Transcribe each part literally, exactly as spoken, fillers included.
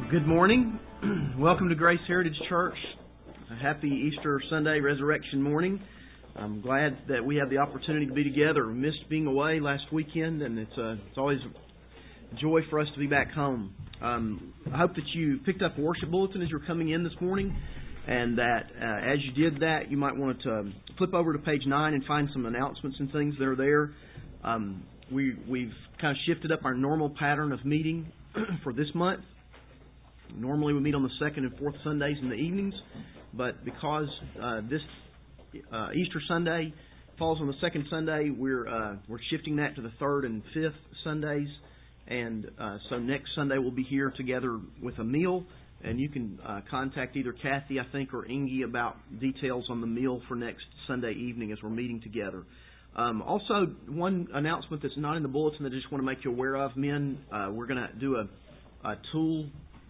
Good morning. Welcome to Grace Heritage Church. A happy Easter Sunday resurrection morning. I'm glad that we have the opportunity to be together. We missed being away last weekend, and it's uh, it's always a joy for us to be back home. Um, I hope that you picked up a worship bulletin as you're coming in this morning, and that uh, as you did that, you might want to um, flip over to page nine and find some announcements and things that are there. Um, we, we've kind of shifted up our normal pattern of meeting for this month. Normally we meet on the second and fourth Sundays in the evenings, but because uh, this uh, Easter Sunday falls on the second Sunday, we're uh, we're shifting that to the third and fifth Sundays, and uh, so next Sunday we'll be here together with a meal, and you can uh, contact either Kathy, I think, or Ingy about details on the meal for next Sunday evening as we're meeting together. Um, also, one announcement that's not in the bulletin that I just want to make you aware of, men, uh, we're going to do a, a tool.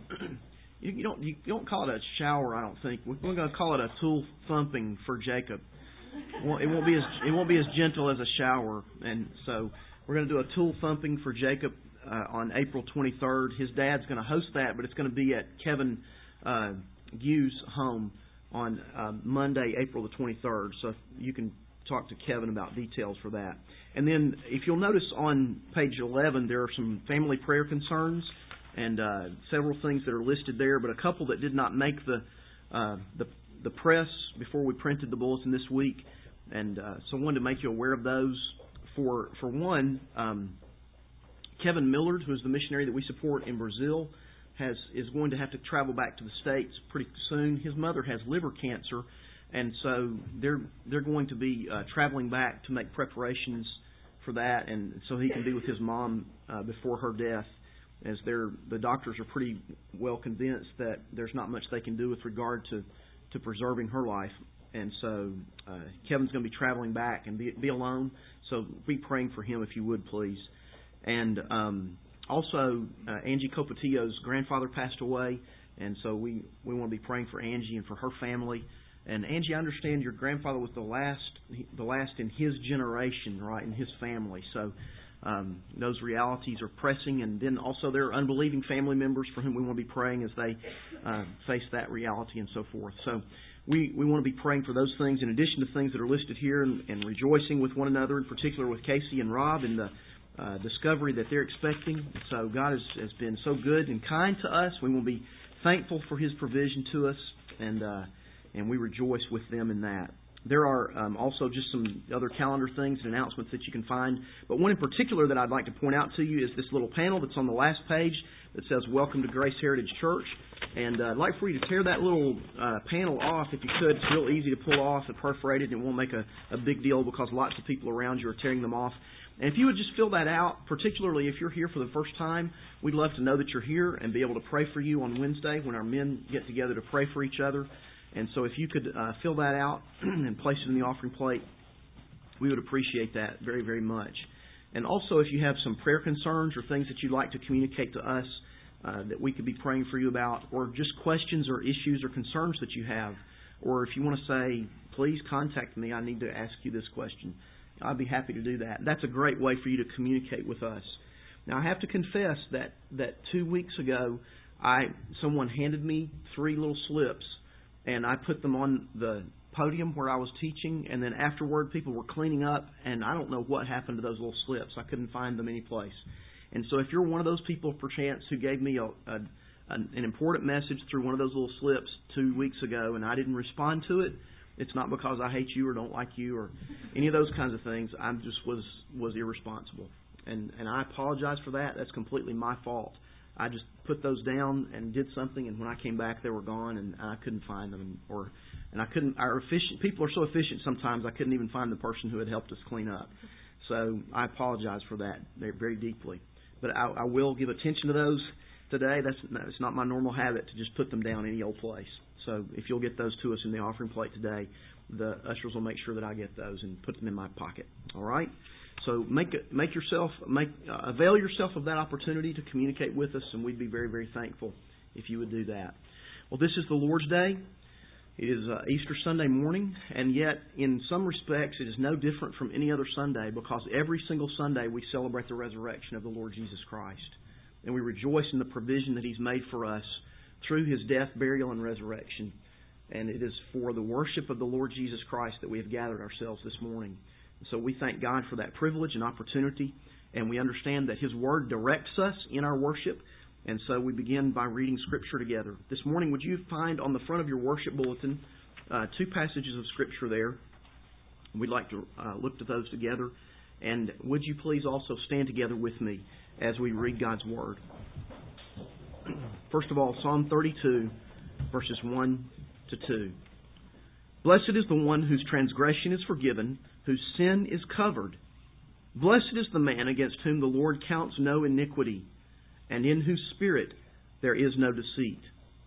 You, you don't you don't call it a shower, I don't think. We're going to call it a tool thumping for Jacob. Well, it won't be as it won't be as gentle as a shower, and so we're going to do a tool thumping for Jacob uh, on April twenty-third. His dad's going to host that, but it's going to be at Kevin uh, Hughes' home on uh, Monday, April the twenty-third. So you can talk to Kevin about details for that. And then, if you'll notice on page eleven, there are some family prayer concerns. And uh, several things that are listed there, but a couple that did not make the uh, the, the press before we printed the bulletin this week. And uh, so I wanted to make you aware of those. For for one, um, Kevin Millard, who is the missionary that we support in Brazil, has is going to have to travel back to the States pretty soon. His mother has liver cancer, and so they're they're going to be uh, traveling back to make preparations for that, and so he can be with his mom uh, before her death. As they're, the doctors are pretty well convinced that there's not much they can do with regard to, to preserving her life. And so uh, Kevin's going to be traveling back and be, be alone, so be praying for him if you would, please. And um, also, uh, Angie Copatillo's grandfather passed away, and so we, we want to be praying for Angie and for her family. And Angie, I understand your grandfather was the last the last in his generation, right, in his family. So Um, those realities are pressing, and then also there are unbelieving family members for whom we want to be praying as they uh, face that reality and so forth. So we, we want to be praying for those things in addition to things that are listed here, and, and rejoicing with one another, in particular with Casey and Rob and the uh, discovery that they're expecting. So God has, has been so good and kind to us. We will be thankful for His provision to us, and uh, and we rejoice with them in that. There are um, also just some other calendar things and announcements that you can find. But one in particular that I'd like to point out to you is this little panel that's on the last page that says, Welcome to Grace Heritage Church. And uh, I'd like for you to tear that little uh, panel off if you could. It's real easy to pull off and perforate it, and it won't make a, a big deal because lots of people around you are tearing them off. And if you would just fill that out, particularly if you're here for the first time, we'd love to know that you're here and be able to pray for you on Wednesday when our men get together to pray for each other. And so if you could uh, fill that out and place it in the offering plate, we would appreciate that very, very much. And also if you have some prayer concerns or things that you'd like to communicate to us uh, that we could be praying for you about, or just questions or issues or concerns that you have, or if you want to say, please contact me, I need to ask you this question, I'd be happy to do that. That's a great way for you to communicate with us. Now I have to confess that, that two weeks ago, I someone handed me three little slips, and I put them on the podium where I was teaching, and then afterward people were cleaning up, and I don't know what happened to those little slips. I couldn't find them anyplace. And so if you're one of those people, perchance, who gave me a, a, an important message through one of those little slips two weeks ago, and I didn't respond to it, it's not because I hate you or don't like you or any of those kinds of things. I just was was irresponsible. And, and I apologize for that. That's completely my fault. I just put those down and did something, and when I came back, they were gone, and I couldn't find them. Or, and I couldn't. Our efficient people are so efficient sometimes. I couldn't even find the person who had helped us clean up. So I apologize for that very deeply. But I, I will give attention to those today. That's it's not my normal habit to just put them down any old place. So if you'll get those to us in the offering plate today, the ushers will make sure that I get those and put them in my pocket. All right. So make make yourself make uh, avail yourself of that opportunity to communicate with us, and we'd be very, very thankful if you would do that. Well, this is the Lord's Day. It is uh, Easter Sunday morning, and yet in some respects it is no different from any other Sunday, because every single Sunday we celebrate the resurrection of the Lord Jesus Christ. and we rejoice in the provision that He's made for us through His death, burial, and resurrection. And it is for the worship of the Lord Jesus Christ that we have gathered ourselves this morning. So we thank God for that privilege and opportunity, and we understand that His Word directs us in our worship. And so we begin by reading Scripture together. This morning, would you find on the front of your worship bulletin uh, two passages of Scripture there? We'd like to uh, look to those together. And would you please also stand together with me as we read God's Word? First of all, Psalm thirty-two, verses one to two. Blessed is the one whose transgression is forgiven, whose sin is covered. Blessed is the man against whom the Lord counts no iniquity, and in whose spirit there is no deceit.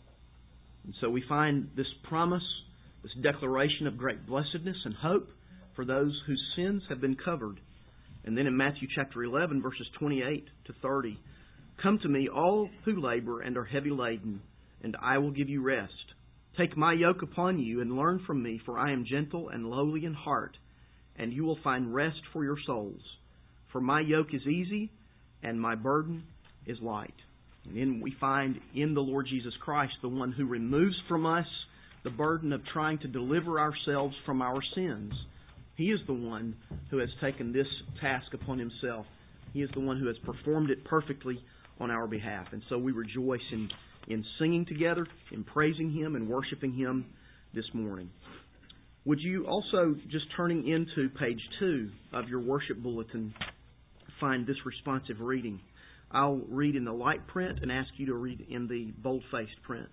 And so we find this promise, this declaration of great blessedness and hope for those whose sins have been covered. And then in Matthew chapter eleven, verses twenty-eight to thirty, come to me, all who labor and are heavy laden, and I will give you rest. Take my yoke upon you and learn from me, for I am gentle and lowly in heart, and you will find rest for your souls. For my yoke is easy, and my burden is light. And then we find in the Lord Jesus Christ the one who removes from us the burden of trying to deliver ourselves from our sins. He is the one who has taken this task upon Himself. He is the one who has performed it perfectly on our behalf. And so we rejoice in, in singing together, in praising Him and worshiping Him this morning. Would you also, just turning into page two of your worship bulletin, find this responsive reading? I'll read in the light print and ask you to read in the bold-faced print.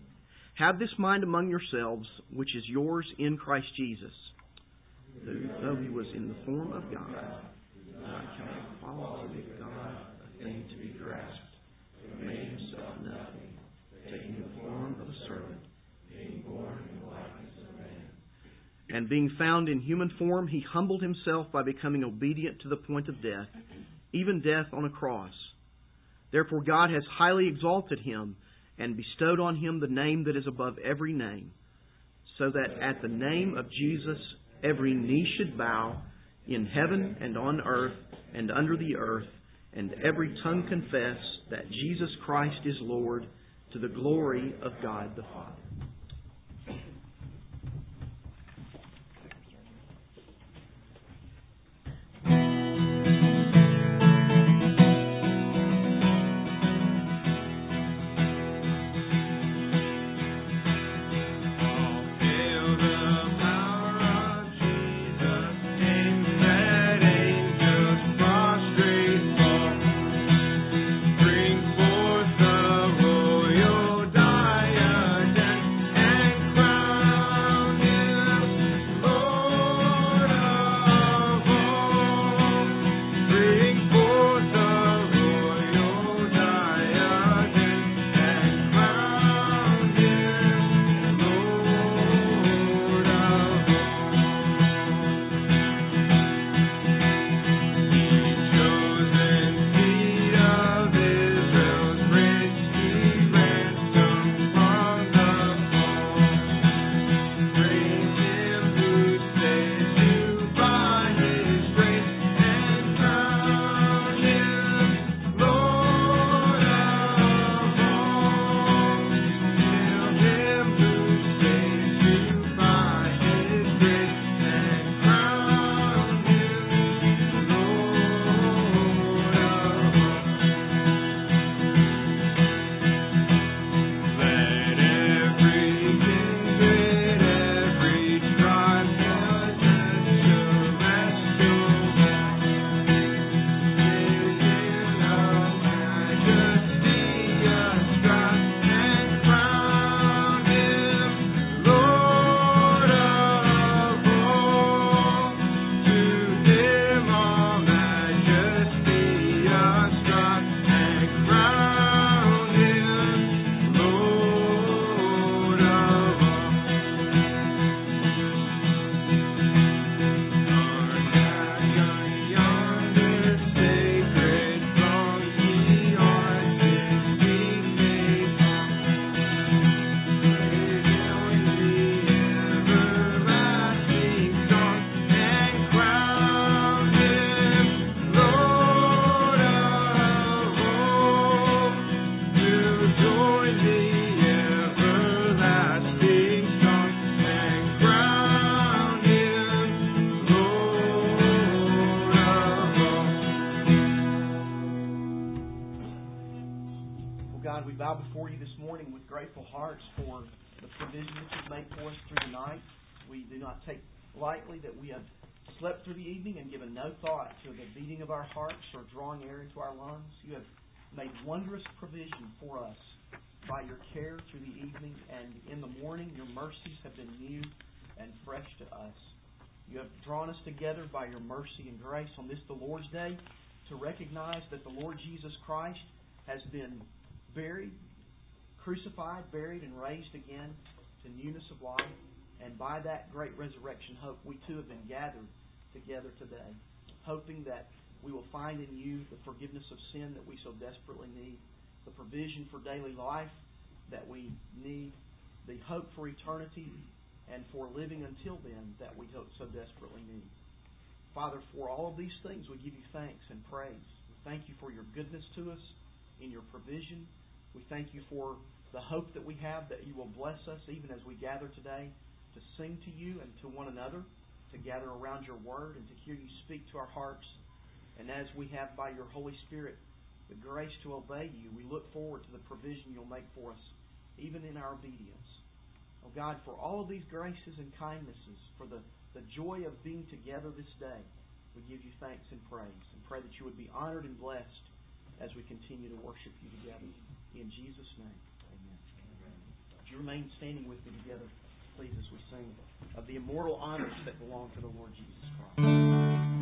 Have this mind among yourselves, which is yours in Christ Jesus, who, though He was in the form of God, did not count equality with God a thing to be grasped, but made Himself nothing, taking the form of a servant, being born in the likeness of man. And being found in human form, He humbled Himself by becoming obedient to the point of death, even death on a cross. Therefore God has highly exalted Him and bestowed on Him the name that is above every name, so that at the name of Jesus every knee should bow, in heaven and on earth and under the earth, and every tongue confess that Jesus Christ is Lord, to the glory of God the Father. Bring forth the royal diadem. God, we bow before you this morning with grateful hearts for the provision that you've made for us through the night. We do not take lightly that we have slept through the evening and given no thought to the beating of our hearts or drawing air into our lungs. You have made wondrous provision for us by your care through the evening, and in the morning your mercies have been new and fresh to us. You have drawn us together by your mercy and grace on this, the Lord's Day, to recognize that the Lord Jesus Christ has been buried, crucified, buried, and raised again to newness of life. And by that great resurrection hope, we too have been gathered together today, hoping that we will find in you the forgiveness of sin that we so desperately need, the provision for daily life that we need, the hope for eternity, and for living until then that we hope so desperately need. Father, for all of these things, we give you thanks and praise. We thank you for your goodness to us in your provision. We thank you for the hope that we have that you will bless us even as we gather today to sing to you and to one another, to gather around your word and to hear you speak to our hearts. And as we have by your Holy Spirit the grace to obey you, we look forward to the provision you'll make for us, even in our obedience. Oh God, for all of these graces and kindnesses, for the, the joy of being together this day, we give you thanks and praise and pray that you would be honored and blessed as we continue to worship you together. In Jesus' name, amen. Would you remain standing with me together, please, as we sing of the immortal honors that belong to the Lord Jesus Christ.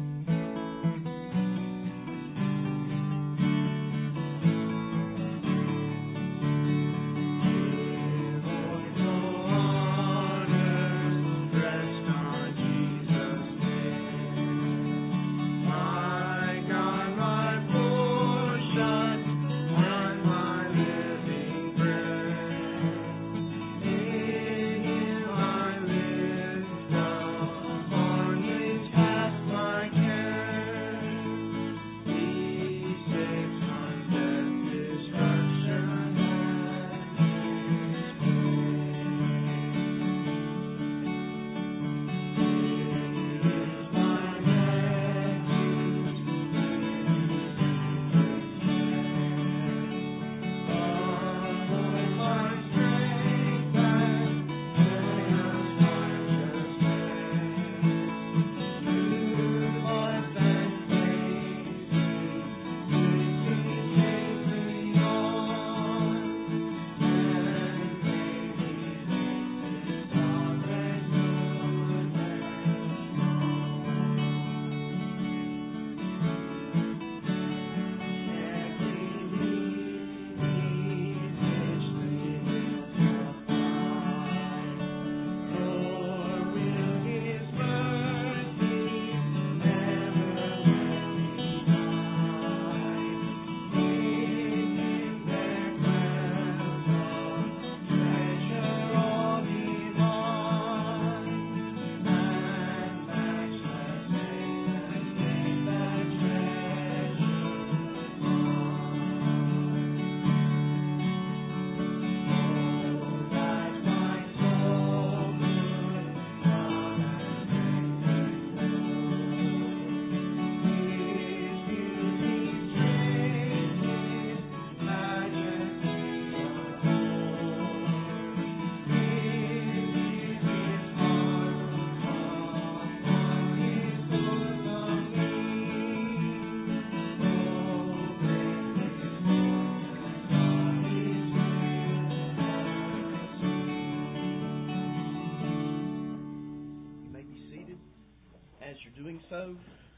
So,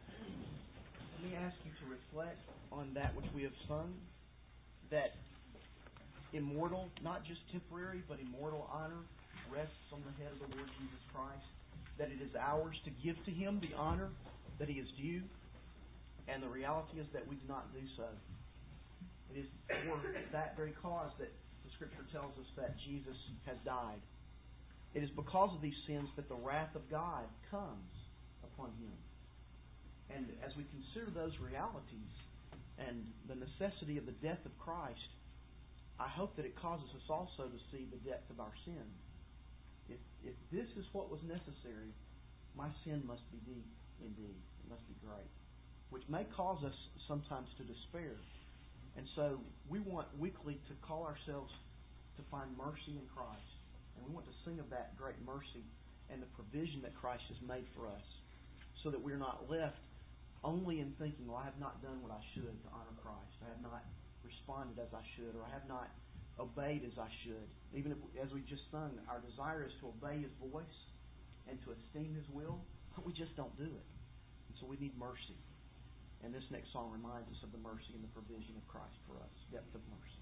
let me ask you to reflect on that which we have sung, that immortal, not just temporary, but immortal honor rests on the head of the Lord Jesus Christ, that it is ours to give to Him the honor that He is due, and the reality is that we do not do so. It is for that very cause that the Scripture tells us that Jesus has died. It is because of these sins that the wrath of God comes upon Him. And as we consider those realities and the necessity of the death of Christ, I hope that it causes us also to see the depth of our sin. If, if this is what was necessary, my sin must be deep indeed. It must be great. Which may cause us sometimes to despair. And so we want weekly to call ourselves to find mercy in Christ. And we want to sing of that great mercy and the provision that Christ has made for us, so that we're not left only in thinking, well, I have not done what I should to honor Christ. I have not responded as I should, or I have not obeyed as I should. Even if, as we just sung, our desire is to obey His voice and to esteem His will, but we just don't do it. And so we need mercy. And this next song reminds us of the mercy and the provision of Christ for us. Depth of mercy.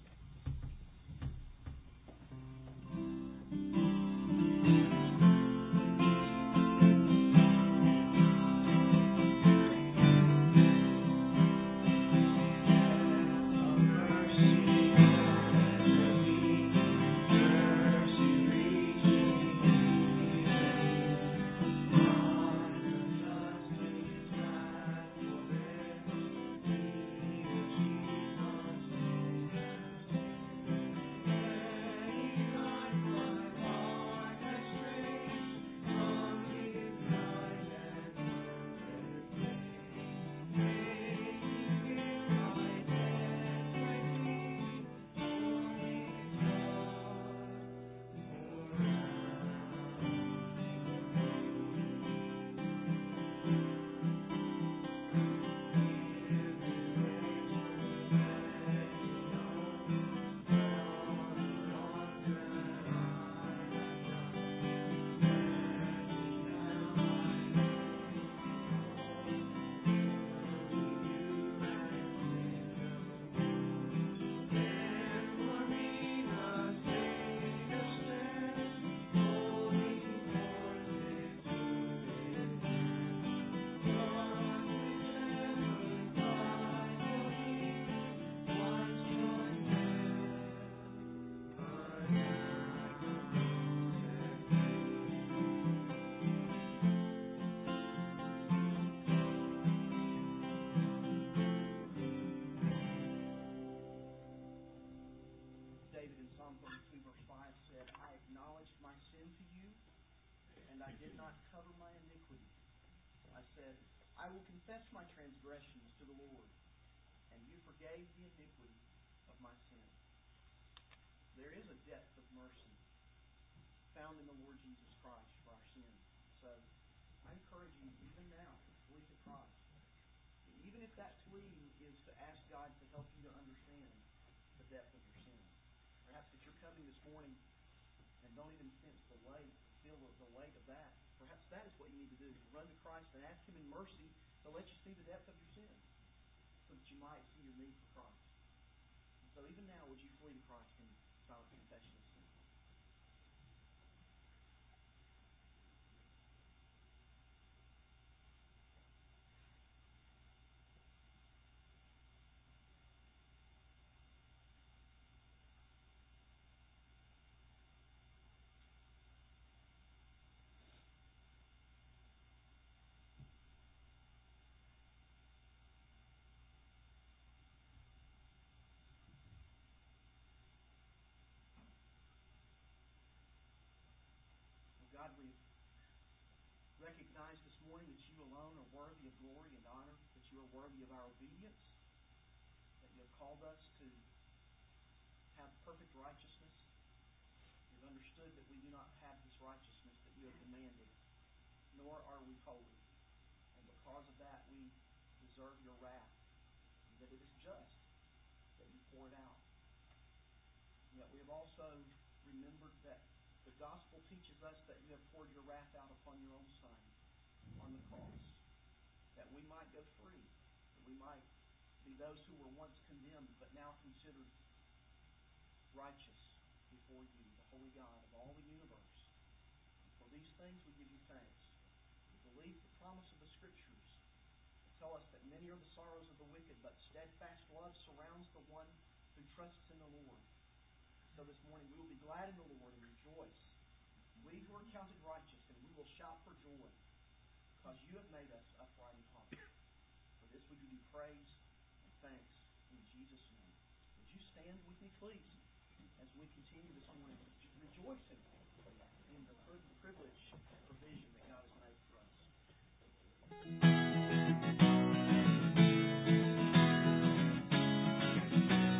I will confess my transgressions to the Lord, and you forgave the iniquity of my sin. There is a depth of mercy found in the Lord Jesus Christ for our sins. So I encourage you, even now, to flee to Christ. And even if that plea is to ask God to help you to understand the depth of your sin. Perhaps if you're coming this morning and don't even sense the weight, feel the weight of that, perhaps that is what you need to do. Run to Christ and ask Him in mercy to let you see the depth of your sin, so that you might see your need for Christ. And so even now, would you flee to Christ in silent confession of sin? God, we recognize this morning that you alone are worthy of glory and honor, that you are worthy of our obedience, that you have called us to have perfect righteousness. We've understood that we do not have this righteousness that you have demanded, nor are we holy. And because of that, we deserve your wrath, and that it is just that you pour it out. And yet we have also remembered that the gospel teaches us that you have poured your wrath out upon your own Son on the cross, that we might go free, that we might be those who were once condemned but now considered righteous before you, the holy God of all the universe. And for these things we give you thanks. We believe the promise of the Scriptures that tell us that many are the sorrows of the wicked, but steadfast love surrounds the one who trusts in the Lord. So this morning we will be glad in the Lord and rejoice. We who are counted righteous, and we will shout for joy, because you have made us upright in heart. For this we give you praise and thanks in Jesus' name. Would you stand with me, please, as we continue this morning rejoicing in the privilege and provision that God has made for us.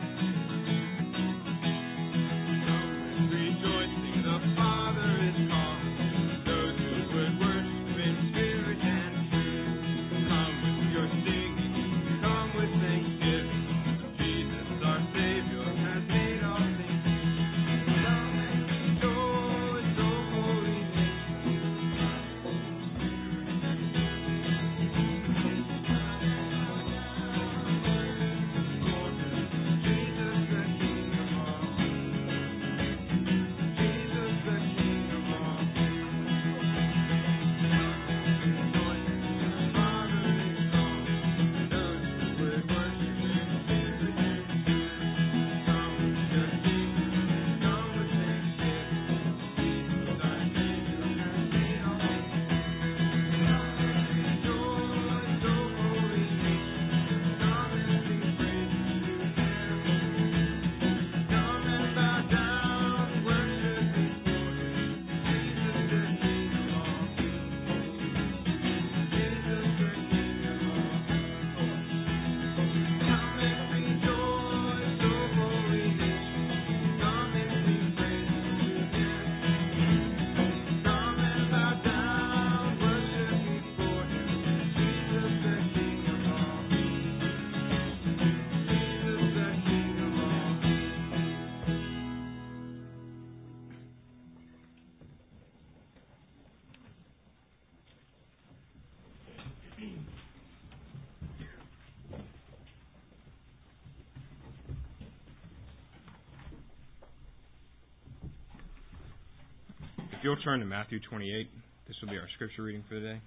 If you'll turn to Matthew twenty-eight, this will be our scripture reading for the day.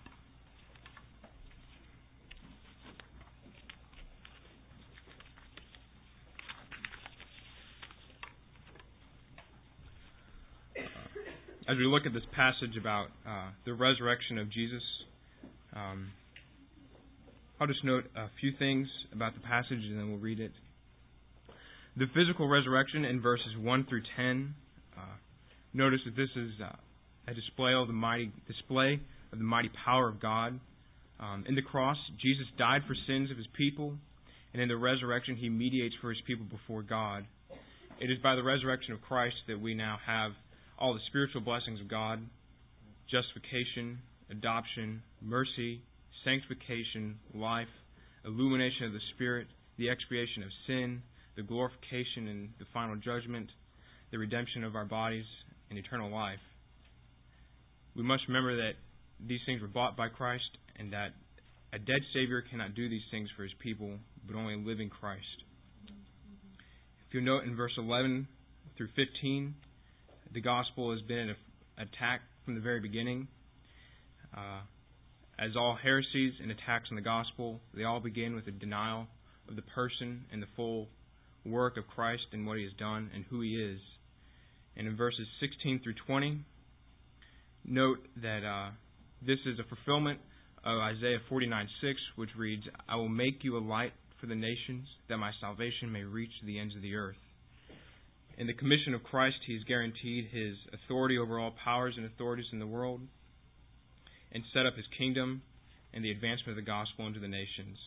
As we look at this passage about uh, the resurrection of Jesus, um, I'll just note a few things about the passage and then we'll read it. The physical resurrection in verses one through ten. Uh, notice that this is uh, a display of the mighty display of the mighty power of God. Um, in the cross, Jesus died for sins of His people, and in the resurrection, He mediates for His people before God. It is by the resurrection of Christ that we now have all the spiritual blessings of God: justification, adoption, mercy, sanctification, life, illumination of the Spirit, the expiation of sin, the glorification and the final judgment, the redemption of our bodies, and eternal life. We must remember that these things were bought by Christ, and that a dead Savior cannot do these things for His people, but only a living Christ. If you note in verse eleven through fifteen, the gospel has been attacked from the very beginning. Uh, as all heresies and attacks on the gospel, they all begin with a denial of the person and the full work of Christ and what He has done and who He is. And in verses sixteen through twenty, note that uh, this is a fulfillment of Isaiah forty-nine six, which reads, "I will make you a light for the nations, that my salvation may reach to the ends of the earth." In the commission of Christ, He has guaranteed His authority over all powers and authorities in the world, and set up His kingdom and the advancement of the gospel into the nations.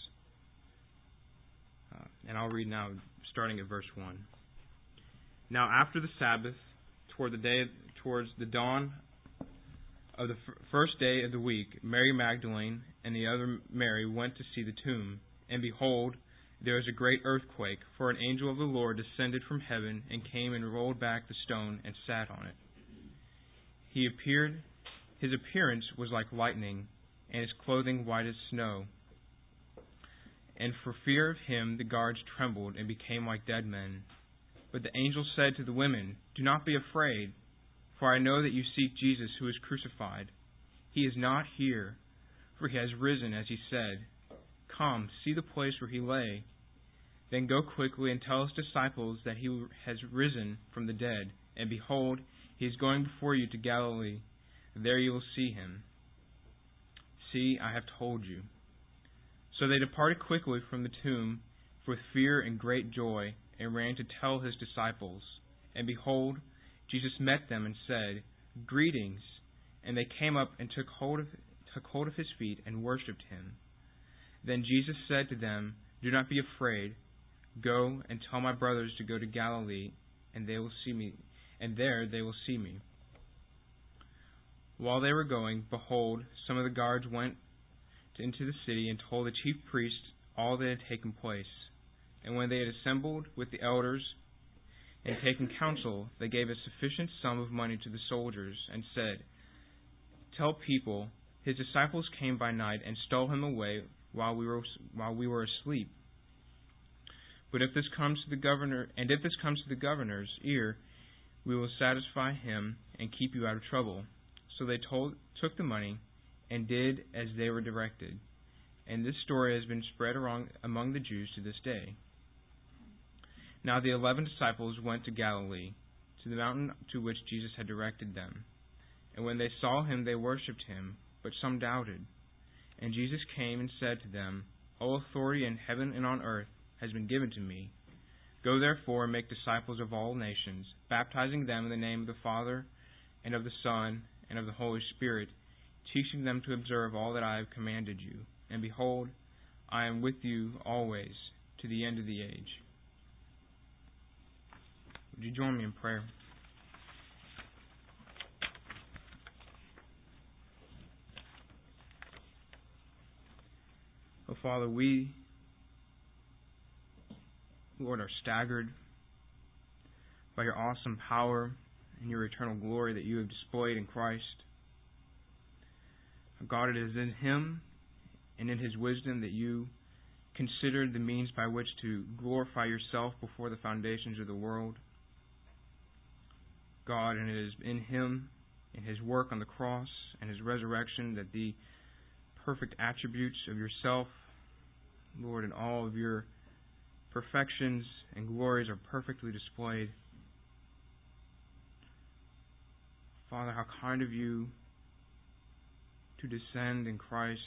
Uh, and I'll read now, starting at verse one. "Now after the Sabbath, toward the day, towards the dawn of the f- first day of the week, Mary Magdalene and the other Mary went to see the tomb. And behold, there was a great earthquake, for an angel of the Lord descended from heaven and came and rolled back the stone and sat on it. He appeared, his appearance was like lightning, and his clothing white as snow. And for fear of him the guards trembled and became like dead men. But the angel said to the women, 'Do not be afraid, for I know that you seek Jesus who is crucified. He is not here, for He has risen as He said. Come, see the place where He lay. Then go quickly and tell His disciples that He has risen from the dead. And behold, He is going before you to Galilee. There you will see Him. See, I have told you.' So they departed quickly from the tomb with fear and great joy, and ran to tell His disciples. And behold, Jesus met them and said, 'Greetings.' And they came up and took hold of, took hold of His feet and worshipped Him. Then Jesus said to them, 'Do not be afraid. Go and tell my brothers to go to Galilee, and they will see me, and there they will see me.' While they were going, behold, some of the guards went into the city and told the chief priests all that had taken place. And when they had assembled with the elders and taken counsel, they gave a sufficient sum of money to the soldiers, and said, 'Tell people, His disciples came by night and stole Him away while we were while we were asleep. But if this comes to the governor, and if this comes to the governor's ear, we will satisfy him and keep you out of trouble.' So they told, took the money and did as they were directed. And this story has been spread around among the Jews to this day. Now the eleven disciples went to Galilee, to the mountain to which Jesus had directed them. And when they saw Him, they worshipped Him, but some doubted. And Jesus came and said to them, 'All authority in heaven and on earth has been given to me. Go therefore and make disciples of all nations, baptizing them in the name of the Father, and of the Son, and of the Holy Spirit, teaching them to observe all that I have commanded you. And behold, I am with you always, to the end of the age.'" Would you join me in prayer? Oh, Father, we, Lord, are staggered by your awesome power and your eternal glory that you have displayed in Christ. God, it is in Him and in His wisdom that you considered the means by which to glorify yourself before the foundations of the world. God, and it is in Him in His work on the cross and His resurrection, that the perfect attributes of yourself, Lord, and all of your perfections and glories are perfectly displayed. Father, how kind of you to descend in Christ,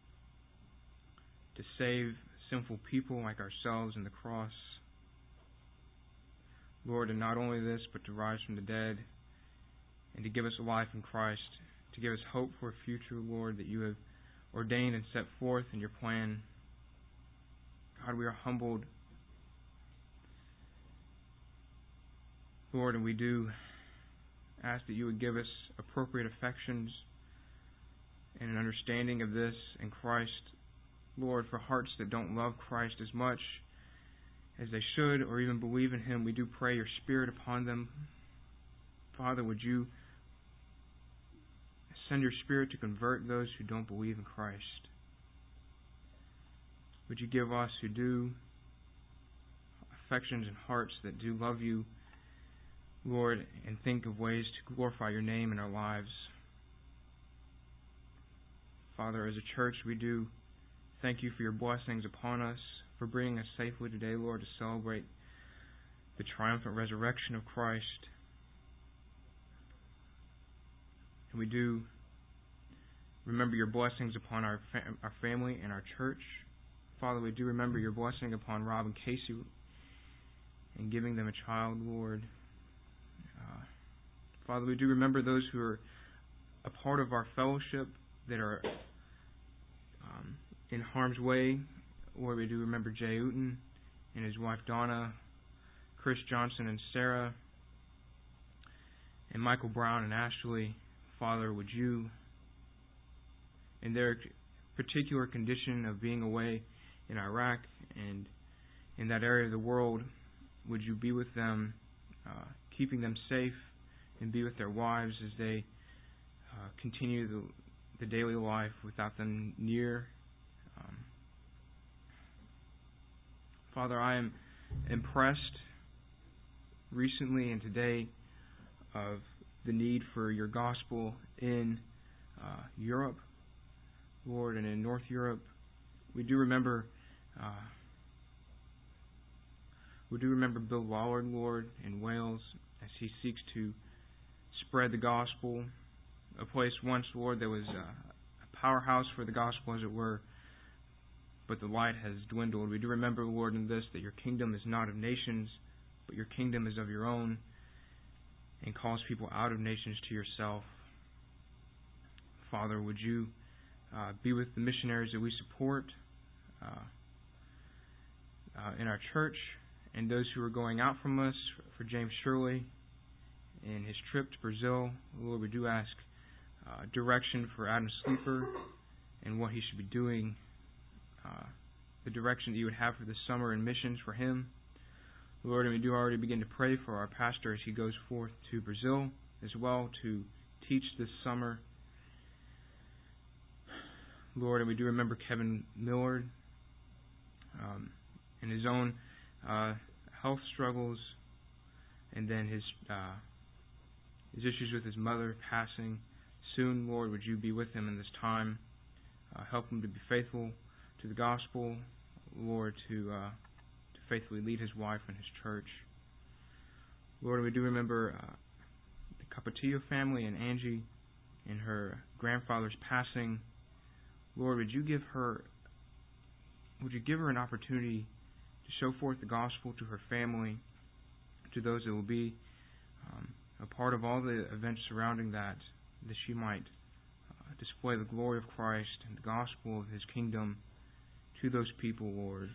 to save sinful people like ourselves in the cross. Lord, and not only this, but to rise from the dead and to give us life in Christ, to give us hope for a future, Lord, that you have ordained and set forth in your plan. God, we are humbled, Lord, and we do ask that you would give us appropriate affections and an understanding of this in Christ. Lord, for hearts that don't love Christ as much as they should or even believe in Him, we do pray your Spirit upon them. Father, would you send your Spirit to convert those who don't believe in Christ? Would you give us who do affections and hearts that do love you, Lord, and think of ways to glorify your name in our lives? Father, as a church, we do thank you for your blessings upon us, for bringing us safely today, Lord, to celebrate the triumphant resurrection of Christ. And we do remember your blessings upon our fam- our family and our church. Father, we do remember your blessing upon Rob and Casey and giving them a child, Lord. Uh, Father, we do remember those who are a part of our fellowship that are um, in harm's way. Lord, we do remember Jay Uten and his wife Donna, Chris Johnson and Sarah, and Michael Brown and Ashley. Father, would you, in their particular condition of being away in Iraq and in that area of the world, would you be with them, uh, keeping them safe, and be with their wives as they uh, continue the, the daily life without them near. Um, Father, I am impressed recently and today of the need for your gospel in uh, Europe, Lord, and in North Europe. We do remember, uh, we do remember Bill Wallard, Lord, in Wales, as he seeks to spread the gospel. A place once, Lord, that was a powerhouse for the gospel, as it were, but the light has dwindled. We do remember, Lord, in this, that your kingdom is not of nations, but your kingdom is of your own, and calls people out of nations to yourself. Father, would you uh, be with the missionaries that we support uh, uh, in our church, and those who are going out from us, for James Shirley in his trip to Brazil. Lord, we do ask uh, direction for Adam Sleeper and what he should be doing, uh, the direction that you would have for this summer in missions for him. Lord, and we do already begin to pray for our pastor as he goes forth to Brazil as well to teach this summer. Lord, and we do remember Kevin Millard um, and his own uh, health struggles, and then his uh, his issues with his mother passing soon. Lord, would you be with him in this time? Uh, help him to be faithful to the gospel, Lord, to uh, to faithfully lead his wife and his church. Lord, we do remember uh, the Capatillo family and Angie and her grandfather's passing. Lord, would you give her would you give her an opportunity to show forth the gospel to her family, to those that will be um, a part of all the events surrounding that, that she might uh, display the glory of Christ and the gospel of His kingdom to those people, Lord.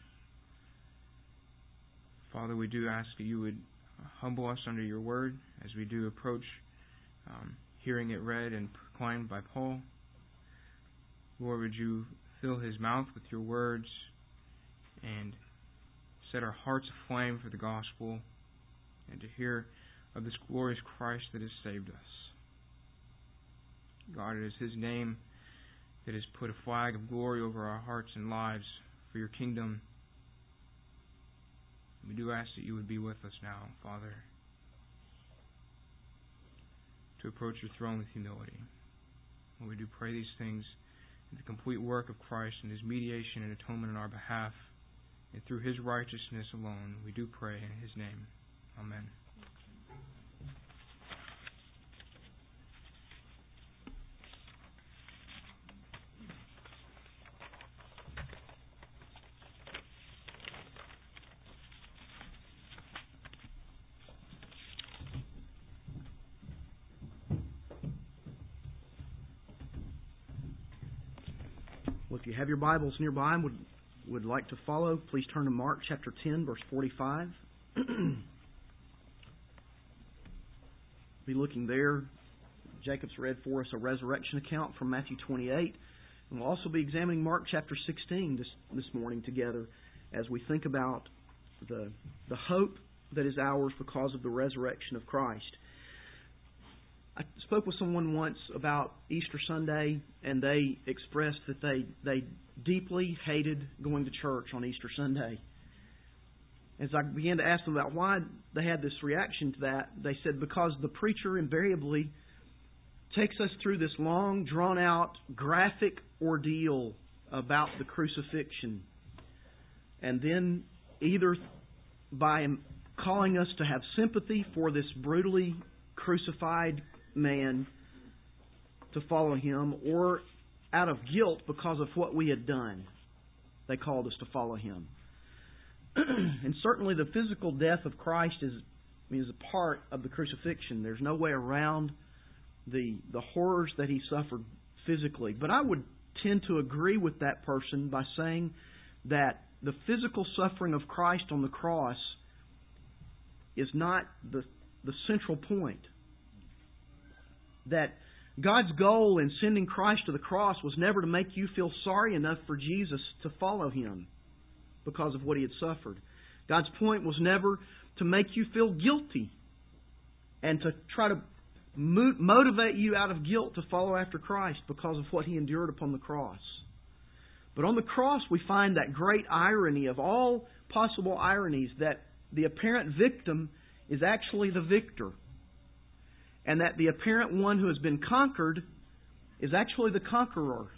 Father, we do ask that you would humble us under your word as we do approach um, hearing it read and proclaimed by Paul. Lord, would you fill his mouth with your words and set our hearts aflame for the gospel and to hear of this glorious Christ that has saved us. God, it is His name that has put a flag of glory over our hearts and lives for your kingdom. We do ask that you would be with us now, Father. to approach your throne with humility. Lord, we do pray these things in the complete work of Christ and His mediation and atonement on our behalf, and through His righteousness alone, we do pray in His name. Amen. Well, if you have your Bibles nearby and would, would like to follow, please turn to Mark chapter ten, verse forty-five. Be looking there. Jacob's read for us a resurrection account from Matthew twenty-eight. And we'll also be examining Mark chapter sixteen this, this morning together as we think about the, the hope that is ours because of the resurrection of Christ. I spoke with someone once about Easter Sunday, and they expressed that they, they deeply hated going to church on Easter Sunday. As I began to ask them about why they had this reaction to that, they said because the preacher invariably takes us through this long, drawn-out, graphic ordeal about the crucifixion. And then either by calling us to have sympathy for this brutally crucified man to follow Him, or out of guilt because of what we had done, they called us to follow Him. And certainly the physical death of Christ is, is a part of the crucifixion. There's no way around the, the horrors that He suffered physically. But I would tend to agree with that person by saying that the physical suffering of Christ on the cross is not the, the central point. That God's goal in sending Christ to the cross was never to make you feel sorry enough for Jesus to follow Him because of what He had suffered. God's point was never to make you feel guilty and to try to mo- motivate you out of guilt to follow after Christ because of what He endured upon the cross. But on the cross we find that great irony of all possible ironies, that the apparent victim is actually the victor. And that the apparent one who has been conquered is actually the conqueror.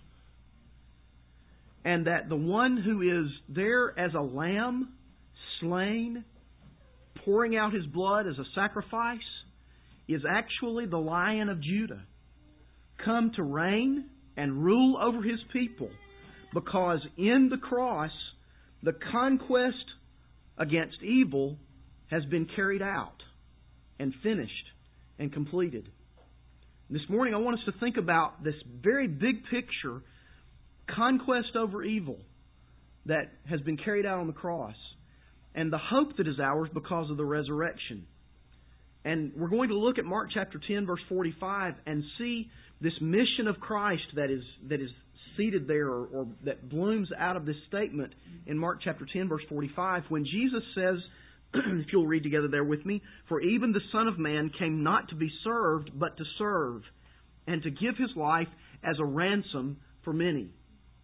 And that the one who is there as a lamb, slain, pouring out His blood as a sacrifice, is actually the Lion of Judah, come to reign and rule over His people. Because in the cross, the conquest against evil has been carried out and finished and completed. This morning I want us to think about this very big picture conquest over evil that has been carried out on the cross and the hope that is ours because of the resurrection. And we're going to look at Mark chapter ten verse forty-five and see this mission of Christ that is that is seated there, or, or that blooms out of this statement in Mark chapter ten verse forty-five when Jesus says, if you'll read together there with me, "For even the Son of Man came not to be served, but to serve, and to give His life as a ransom for many."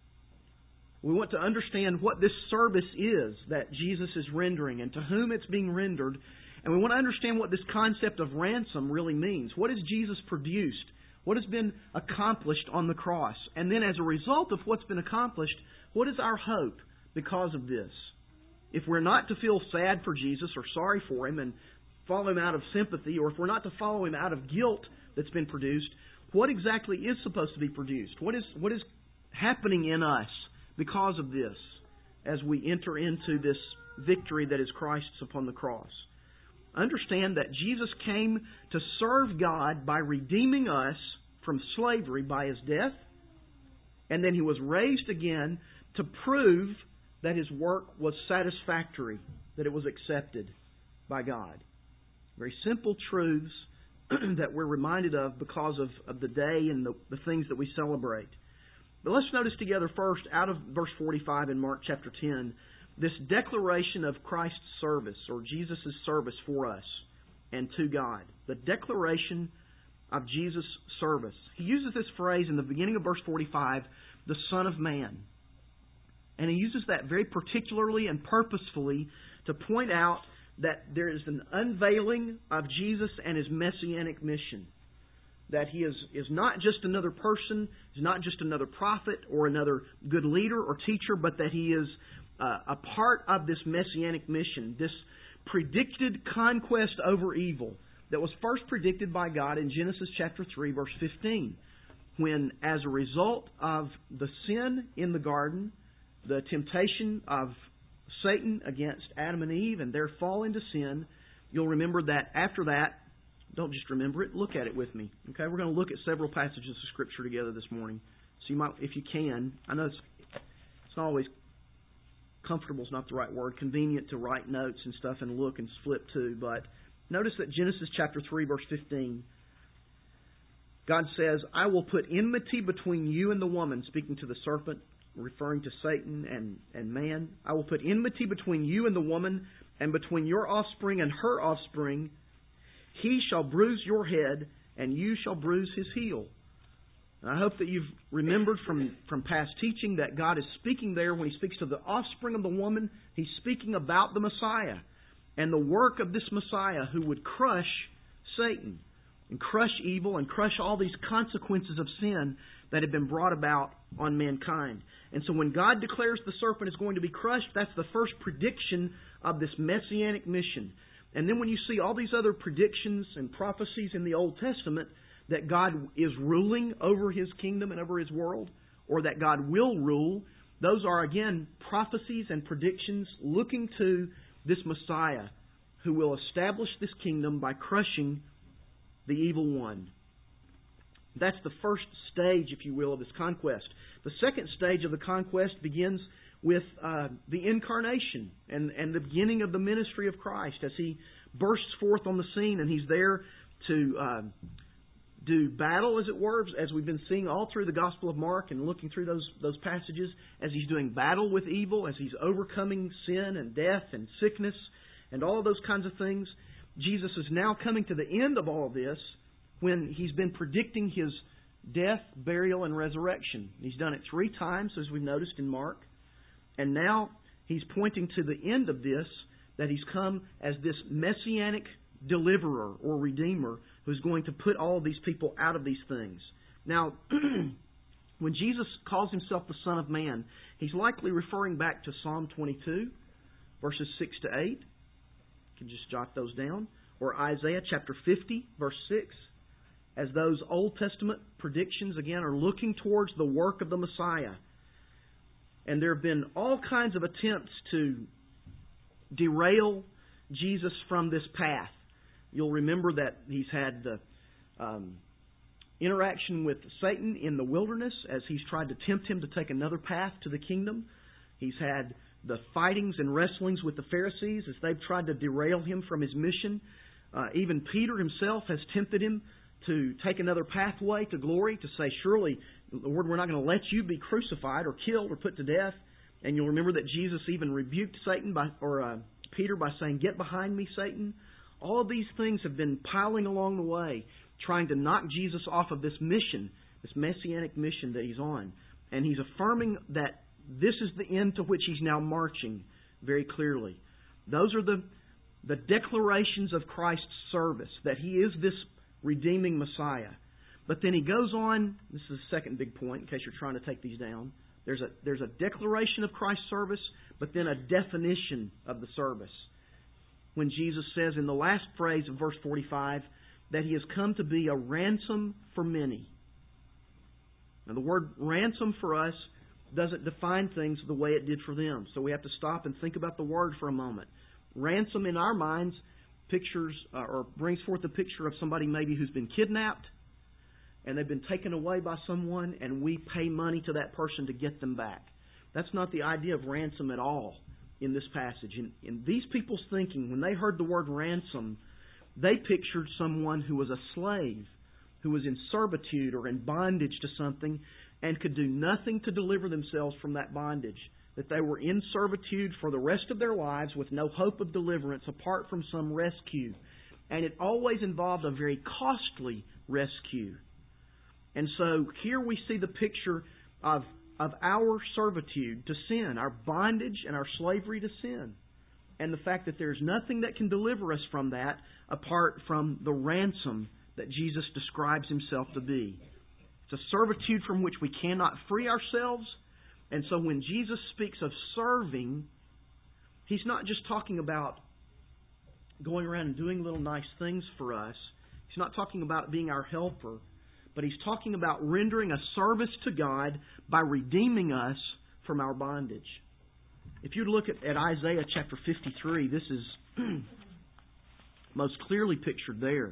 We want to understand what this service is that Jesus is rendering and to whom it's being rendered. And we want to understand what this concept of ransom really means. What has Jesus produced? What has been accomplished on the cross? And then as a result of what's been accomplished, what is our hope because of this? If we're not to feel sad for Jesus or sorry for Him and follow Him out of sympathy, or if we're not to follow Him out of guilt that's been produced, what exactly is supposed to be produced? What is what is happening in us because of this as we enter into this victory that is Christ's upon the cross? Understand that Jesus came to serve God by redeeming us from slavery by His death, and then He was raised again to prove that His work was satisfactory, that it was accepted by God. Very simple truths that we're reminded of because of, of the day and the, the things that we celebrate. But let's notice together first, out of verse forty-five in Mark chapter ten, this declaration of Christ's service, or Jesus' service for us and to God. The declaration of Jesus' service. He uses this phrase in the beginning of verse forty-five, the Son of Man. And He uses that very particularly and purposefully to point out that there is an unveiling of Jesus and His messianic mission. that he is, is not just another person, he's not just another prophet or another good leader or teacher, but that he is uh, a part of this messianic mission, this predicted conquest over evil that was first predicted by God in Genesis chapter three, verse fifteen, when as a result of the sin in the garden, the temptation of Satan against Adam and Eve and their fall into sin, you'll remember that after that, don't just remember it, look at it with me. Okay, we're going to look at several passages of Scripture together this morning. So you might, if you can, I know it's, it's not always comfortable is not the right word, convenient to write notes and stuff and look and flip to, but notice that Genesis chapter three, verse fifteen, God says, I will put enmity between you and the woman, speaking to the serpent, referring to Satan and, and man. I will put enmity between you and the woman, and between your offspring and her offspring. He shall bruise your head, and you shall bruise his heel. And I hope that you've remembered from, from past teaching that God is speaking there when He speaks to the offspring of the woman. He's speaking about the Messiah and the work of this Messiah who would crush Satan and crush evil and crush all these consequences of sin that have been brought about on mankind. And so when God declares the serpent is going to be crushed, that's the first prediction of this messianic mission. And then when you see all these other predictions and prophecies in the Old Testament that God is ruling over His kingdom and over His world, or that God will rule, those are again prophecies and predictions looking to this Messiah who will establish this kingdom by crushing the evil one. That's the first stage, if you will, of this conquest. The second stage of the conquest begins with uh, the incarnation and, and the beginning of the ministry of Christ as He bursts forth on the scene, and He's there to uh, do battle, as it were, as we've been seeing all through the Gospel of Mark and looking through those, those passages, as He's doing battle with evil, as He's overcoming sin and death and sickness and all of those kinds of things. Jesus is now coming to the end of all of this when He's been predicting His death, burial, and resurrection. He's done it three times, as we've noticed in Mark. And now He's pointing to the end of this, that He's come as this messianic deliverer or redeemer who's going to put all of these people out of these things. Now, when Jesus calls Himself the Son of Man, He's likely referring back to Psalm twenty-two, verses six to eight. You can just jot those down. Or Isaiah chapter fifty, verse six. As those Old Testament predictions, again, are looking towards the work of the Messiah. And there have been all kinds of attempts to derail Jesus from this path. You'll remember that He's had the um, interaction with Satan in the wilderness as he's tried to tempt Him to take another path to the kingdom. He's had the fightings and wrestlings with the Pharisees as they've tried to derail Him from His mission. Uh, even Peter himself has tempted Him to take another pathway to glory, to say, surely, Lord, we're not going to let You be crucified or killed or put to death. And you'll remember that Jesus even rebuked Satan by, or uh, Peter by saying, get behind me, Satan. All of these things have been piling along the way, trying to knock Jesus off of this mission, this messianic mission that He's on. And He's affirming that this is the end to which He's now marching very clearly. Those are the, the declarations of Christ's service, that He is this redeeming Messiah. But then He goes on, this is the second big point in case you're trying to take these down. There's a, there's a declaration of Christ's service, but then a definition of the service. When Jesus says in the last phrase of verse forty-five that He has come to be a ransom for many. Now the word ransom for us doesn't define things the way it did for them. So we have to stop and think about the word for a moment. Ransom in our minds pictures uh, or brings forth the picture of somebody maybe who's been kidnapped and they've been taken away by someone, and we pay money to that person to get them back. That's not the idea of ransom at all in this passage. In, in these people's thinking, when they heard the word ransom, they pictured someone who was a slave, who was in servitude or in bondage to something and could do nothing to deliver themselves from that bondage. That they were in servitude for the rest of their lives with no hope of deliverance apart from some rescue. And it always involved a very costly rescue. And so here we see the picture of, of our servitude to sin, our bondage and our slavery to sin. And the fact that there's nothing that can deliver us from that apart from the ransom that Jesus describes Himself to be. It's a servitude from which we cannot free ourselves. And so when Jesus speaks of serving, He's not just talking about going around and doing little nice things for us. He's not talking about being our helper. But He's talking about rendering a service to God by redeeming us from our bondage. If you look at, at Isaiah chapter fifty-three, this is most clearly pictured there.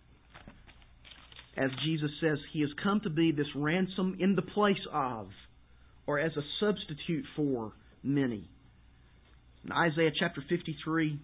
As Jesus says, He has come to be this ransom in the place of, or as a substitute for, many. In Isaiah chapter fifty-three,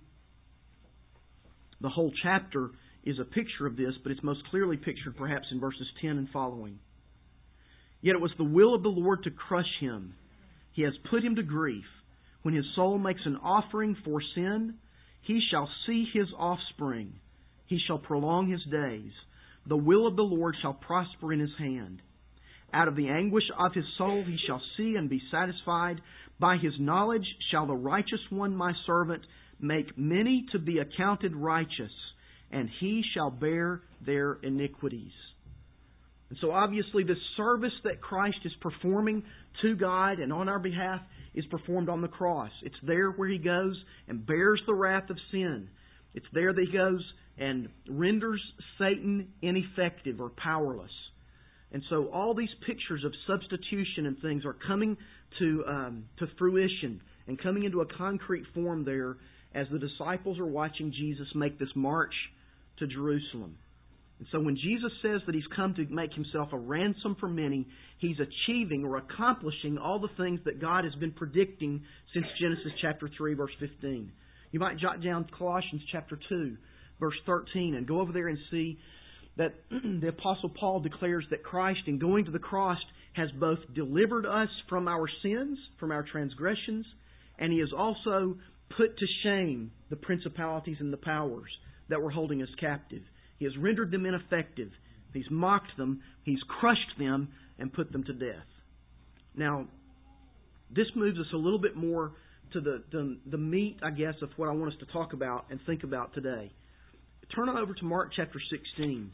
the whole chapter is a picture of this, but it's most clearly pictured perhaps in verses ten and following. Yet it was the will of the Lord to crush him. He has put him to grief. When his soul makes an offering for sin, he shall see his offspring. He shall prolong his days. The will of the Lord shall prosper in his hand. Out of the anguish of his soul he shall see and be satisfied. By his knowledge shall the righteous one, my servant, make many to be accounted righteous, and he shall bear their iniquities. And so obviously this service that Christ is performing to God and on our behalf is performed on the cross. It's there where He goes and bears the wrath of sin. It's there that He goes and renders Satan ineffective or powerless. And so all these pictures of substitution and things are coming to um, to fruition and coming into a concrete form there as the disciples are watching Jesus make this march to Jerusalem. And so when Jesus says that He's come to make Himself a ransom for many, He's achieving or accomplishing all the things that God has been predicting since Genesis chapter three, verse fifteen. You might jot down Colossians chapter two, verse thirteen, and go over there and see that the Apostle Paul declares that Christ, in going to the cross, has both delivered us from our sins, from our transgressions, and He has also put to shame the principalities and the powers that were holding us captive. He has rendered them ineffective. He's mocked them. He's crushed them and put them to death. Now, this moves us a little bit more to the, the, the meat, I guess, of what I want us to talk about and think about today. Turn on over to Mark chapter sixteen.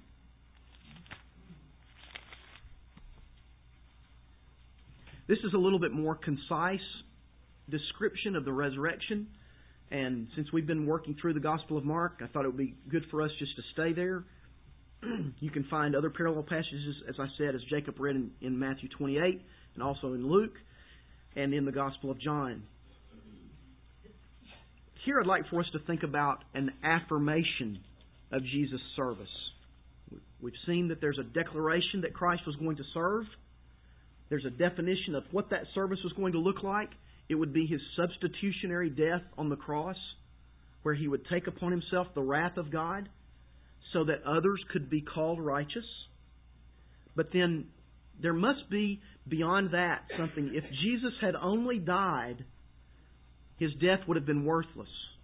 This is a little bit more concise description of the resurrection. And since we've been working through the Gospel of Mark, I thought it would be good for us just to stay there. You can find other parallel passages, as I said, as Jacob read in, in Matthew twenty-eight, and also in Luke, and in the Gospel of John. Here I'd like for us to think about an affirmation of Jesus' service. We've seen that there's a declaration that Christ was going to serve. There's a definition of what that service was going to look like. It would be His substitutionary death on the cross, where He would take upon Himself the wrath of God so that others could be called righteous. But then there must be, beyond that, something. If Jesus had only died, His death would have been worthless.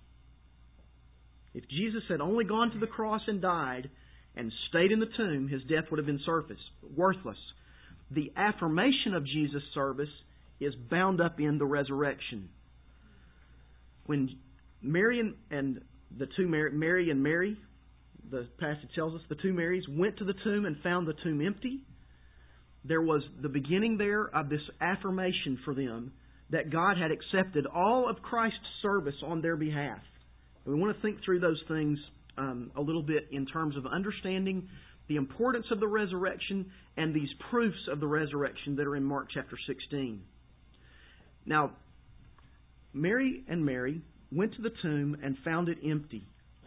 If Jesus had only gone to the cross and died and stayed in the tomb, His death would have been surface, worthless. The affirmation of Jesus' service is bound up in the resurrection. When Mary and, and the two Mary, Mary and Mary, the passage tells us, the two Marys went to the tomb and found the tomb empty, there was the beginning there of this affirmation for them that God had accepted all of Christ's service on their behalf. And we want to think through those things um, a little bit in terms of understanding the importance of the resurrection and these proofs of the resurrection that are in Mark chapter sixteen. Now, Mary and Mary went to the tomb and found it empty.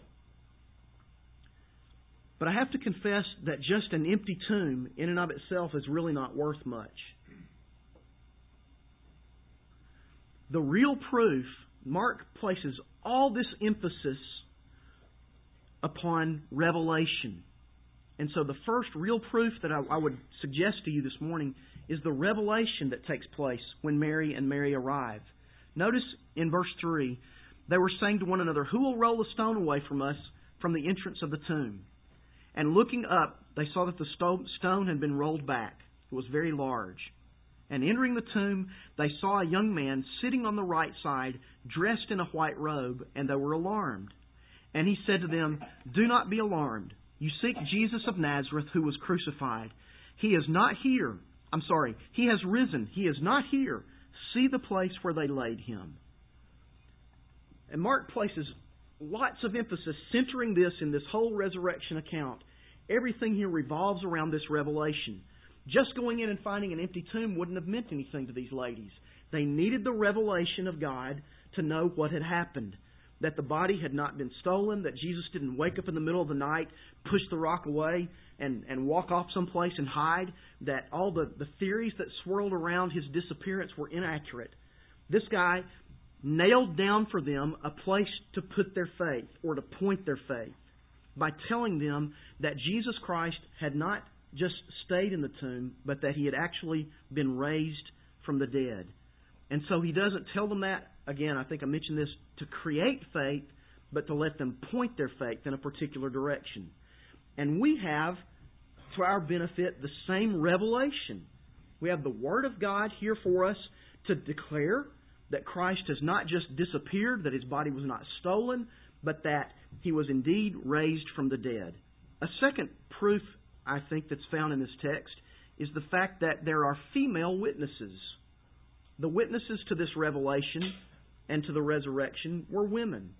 But I have to confess that just an empty tomb in and of itself is really not worth much. The real proof, Mark places all this emphasis upon revelation. And so the first real proof that I, I would suggest to you this morning is the revelation that takes place when Mary and Mary arrive. Notice in verse three, they were saying to one another, "Who will roll the stone away from us from the entrance of the tomb?" And looking up, they saw that the stone had been rolled back. It was very large. And entering the tomb, they saw a young man sitting on the right side, dressed in a white robe, and they were alarmed. And He said to them, "Do not be alarmed. You seek Jesus of Nazareth who was crucified. He is not here. I'm sorry. He has risen. He is not here. See the place where they laid Him. And Mark places lots of emphasis centering this in this whole resurrection account. Everything here revolves around this revelation. Just going in and finding an empty tomb wouldn't have meant anything to these ladies. They needed the revelation of God to know what had happened. That the body had not been stolen, that Jesus didn't wake up in the middle of the night, push the rock away, and, and walk off someplace and hide, that all the, the theories that swirled around His disappearance were inaccurate. This guy nailed down for them a place to put their faith, or to point their faith, by telling them that Jesus Christ had not just stayed in the tomb, but that He had actually been raised from the dead. And so He doesn't tell them that, again, I think I mentioned this, to create faith, but to let them point their faith in a particular direction. And we have, to our benefit, the same revelation. We have the Word of God here for us to declare that Christ has not just disappeared, that His body was not stolen, but that He was indeed raised from the dead. A second proof, I think, that's found in this text is the fact that there are female witnesses. The witnesses to this revelation and to the resurrection were women.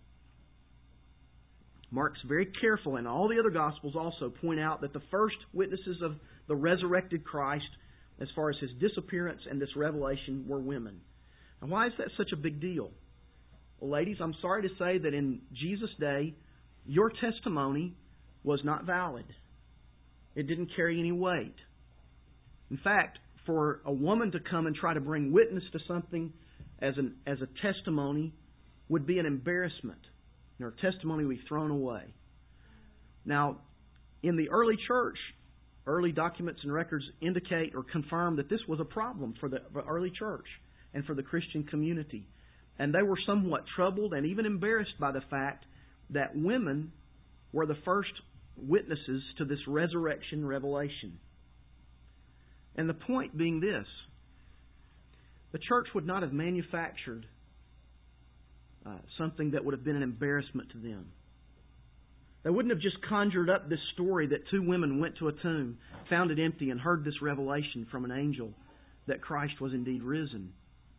Mark's very careful, and all the other Gospels also point out that the first witnesses of the resurrected Christ, as far as His disappearance and this revelation, were women. And why is that such a big deal? Well, ladies, I'm sorry to say that in Jesus' day, your testimony was not valid. It didn't carry any weight. In fact, for a woman to come and try to bring witness to something as an as a testimony would be an embarrassment. Her testimony would be thrown away. Now, in the early church, early documents and records indicate or confirm that this was a problem for the early church and for the Christian community. And they were somewhat troubled and even embarrassed by the fact that women were the first witnesses to this resurrection revelation. And the point being this: the church would not have manufactured uh, something that would have been an embarrassment to them. They wouldn't have just conjured up this story that two women went to a tomb, found it empty, and heard this revelation from an angel that Christ was indeed risen.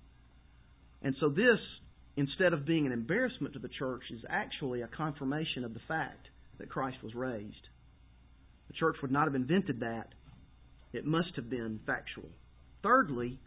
And so this, instead of being an embarrassment to the church, is actually a confirmation of the fact that Christ was raised. The church would not have invented that. It must have been factual. Thirdly,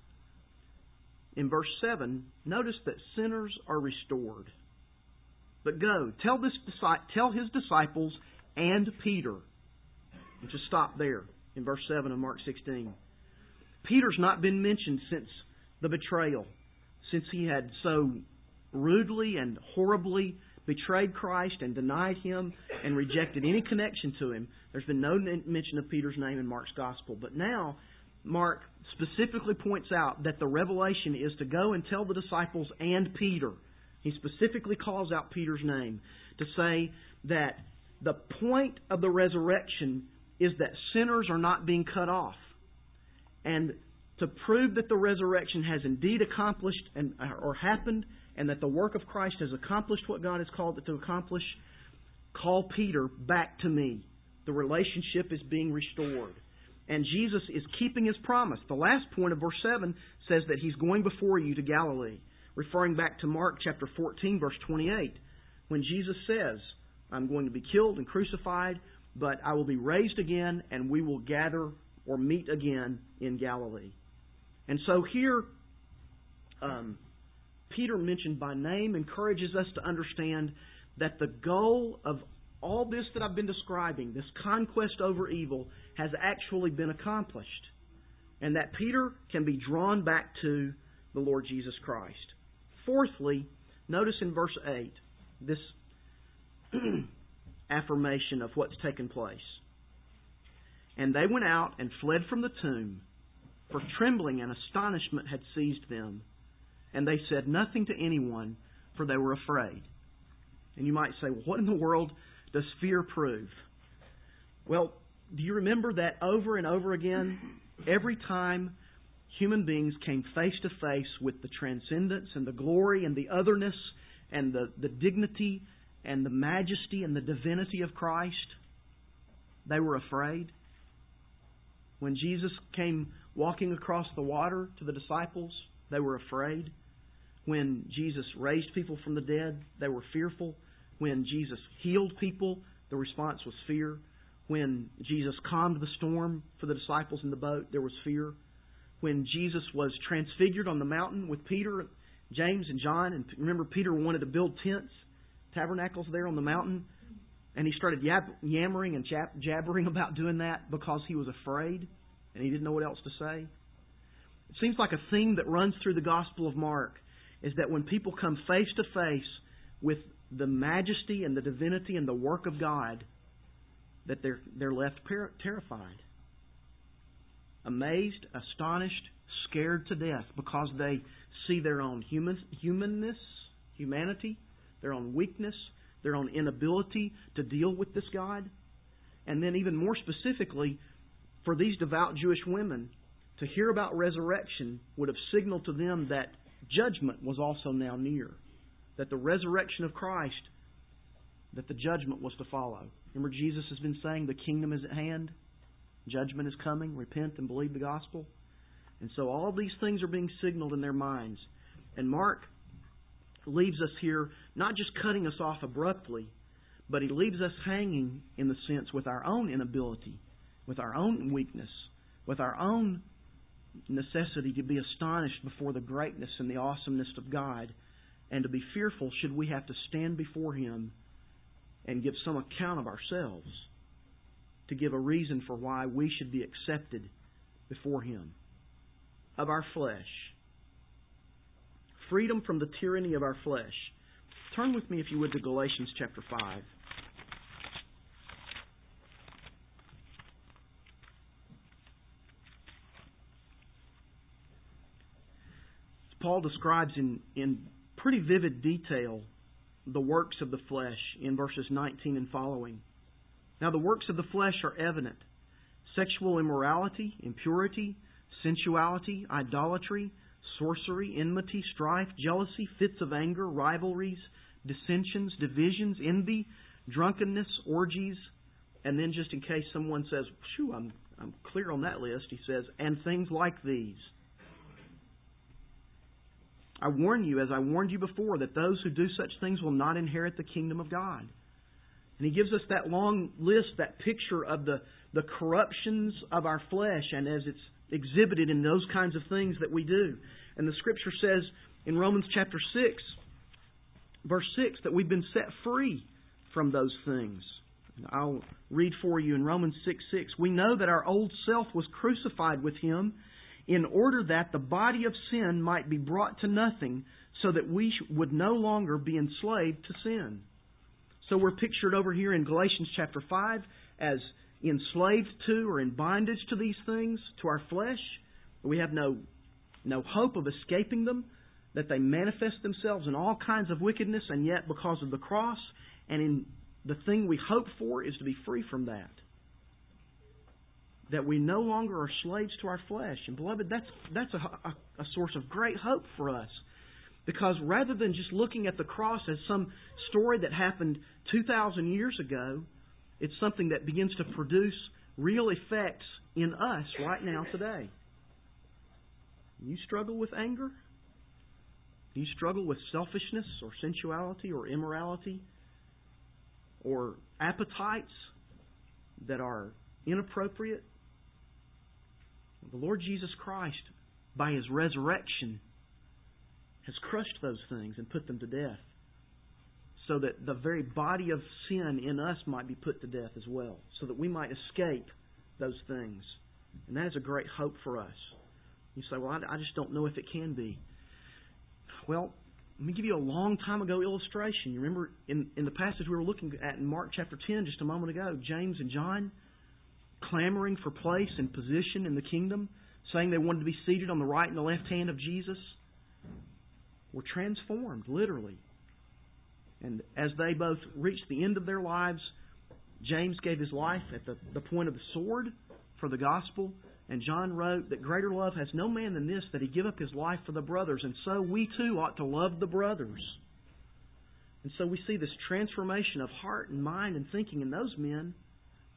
in verse seven, notice that sinners are restored. But go, tell this tell his disciples and Peter. And just stop there in verse seven of Mark sixteen. Peter's not been mentioned since the betrayal, since he had so rudely and horribly betrayed Christ and denied Him and rejected any connection to Him. There's been no mention of Peter's name in Mark's Gospel. But now, Mark specifically points out that the revelation is to go and tell the disciples and Peter. He specifically calls out Peter's name to say that the point of the resurrection is that sinners are not being cut off. And to prove that the resurrection has indeed accomplished and or happened, and that the work of Christ has accomplished what God has called it to accomplish, call Peter back to me. The relationship is being restored. And Jesus is keeping His promise. The last point of verse seven says that He's going before you to Galilee, referring back to Mark chapter fourteen, verse twenty-eight, when Jesus says, I'm going to be killed and crucified, but I will be raised again, and we will gather or meet again in Galilee. And so here, um, Peter, mentioned by name, encourages us to understand that the goal of all this that I've been describing, this conquest over evil, has actually been accomplished. And that Peter can be drawn back to the Lord Jesus Christ. Fourthly, notice in verse eight, this affirmation of what's taken place. And they went out and fled from the tomb, for trembling and astonishment had seized them. And they said nothing to anyone, for they were afraid. And you might say, well, what in the world does fear prove? Well, do you remember that over and over again, every time human beings came face to face with the transcendence and the glory and the otherness and the, the dignity and the majesty and the divinity of Christ, they were afraid. When Jesus came walking across the water to the disciples, they were afraid. When Jesus raised people from the dead, they were fearful. When Jesus healed people, the response was fear. When Jesus calmed the storm for the disciples in the boat, there was fear. When Jesus was transfigured on the mountain with Peter, James, and John, and remember Peter wanted to build tents, tabernacles there on the mountain, and he started yab- yammering and jab- jabbering about doing that because he was afraid and he didn't know what else to say. It seems like a theme that runs through the Gospel of Mark is that when people come face to face with the majesty and the divinity and the work of God, that they're they're left per- terrified, amazed, astonished, scared to death because they see their own human humanness, humanity, their own weakness, their own inability to deal with this God. And then even more specifically, for these devout Jewish women, to hear about resurrection would have signaled to them that judgment was also now near. That the resurrection of Christ, that the judgment was to follow. Remember, Jesus has been saying the kingdom is at hand. Judgment is coming. Repent and believe the gospel. And so all of these things are being signaled in their minds. And Mark leaves us here not just cutting us off abruptly, but he leaves us hanging in the sense with our own inability, with our own weakness, with our own necessity to be astonished before the greatness and the awesomeness of God, and to be fearful should we have to stand before Him and give some account of ourselves, to give a reason for why we should be accepted before Him. Of our flesh. Freedom from the tyranny of our flesh. Turn with me, if you would, to Galatians chapter five. Paul describes in, in pretty vivid detail the works of the flesh in verses nineteen and following. Now the works of the flesh are evident: sexual immorality, impurity, sensuality, idolatry, sorcery, enmity, strife, jealousy, fits of anger, rivalries, dissensions, divisions, envy, drunkenness, orgies. And then just in case someone says, "Phew, I'm, I'm clear on that list," he says, "and things like these. I warn you, as I warned you before, that those who do such things will not inherit the kingdom of God." And he gives us that long list, that picture of the, the corruptions of our flesh and as it's exhibited in those kinds of things that we do. And the Scripture says in Romans chapter six, verse six, that we've been set free from those things. I'll read for you in Romans six six. "We know that our old self was crucified with Him in order that the body of sin might be brought to nothing, so that we would no longer be enslaved to sin." So we're pictured over here in Galatians chapter five as enslaved to or in bondage to these things, to our flesh. We have no, no hope of escaping them, that they manifest themselves in all kinds of wickedness, and yet because of the cross and in the thing we hope for is to be free from that. That we no longer are slaves to our flesh. And beloved, that's that's a, a, a source of great hope for us. Because rather than just looking at the cross as some story that happened two thousand years ago, it's something that begins to produce real effects in us right now today. You struggle with anger? Do you struggle with selfishness or sensuality or immorality? Or appetites that are inappropriate? The Lord Jesus Christ, by His resurrection, has crushed those things and put them to death, so that the very body of sin in us might be put to death as well, so that we might escape those things. And that is a great hope for us. You say, "Well, I, I just don't know if it can be." Well, let me give you a long time ago illustration. You remember in, in the passage we were looking at in Mark chapter ten just a moment ago, James and John clamoring for place and position in the kingdom, saying they wanted to be seated on the right and the left hand of Jesus, were transformed, literally. And as they both reached the end of their lives, James gave his life at the, the point of the sword for the gospel, and John wrote that greater love has no man than this, that he give up his life for the brothers. And so we too ought to love the brothers. And so we see this transformation of heart and mind and thinking in those men.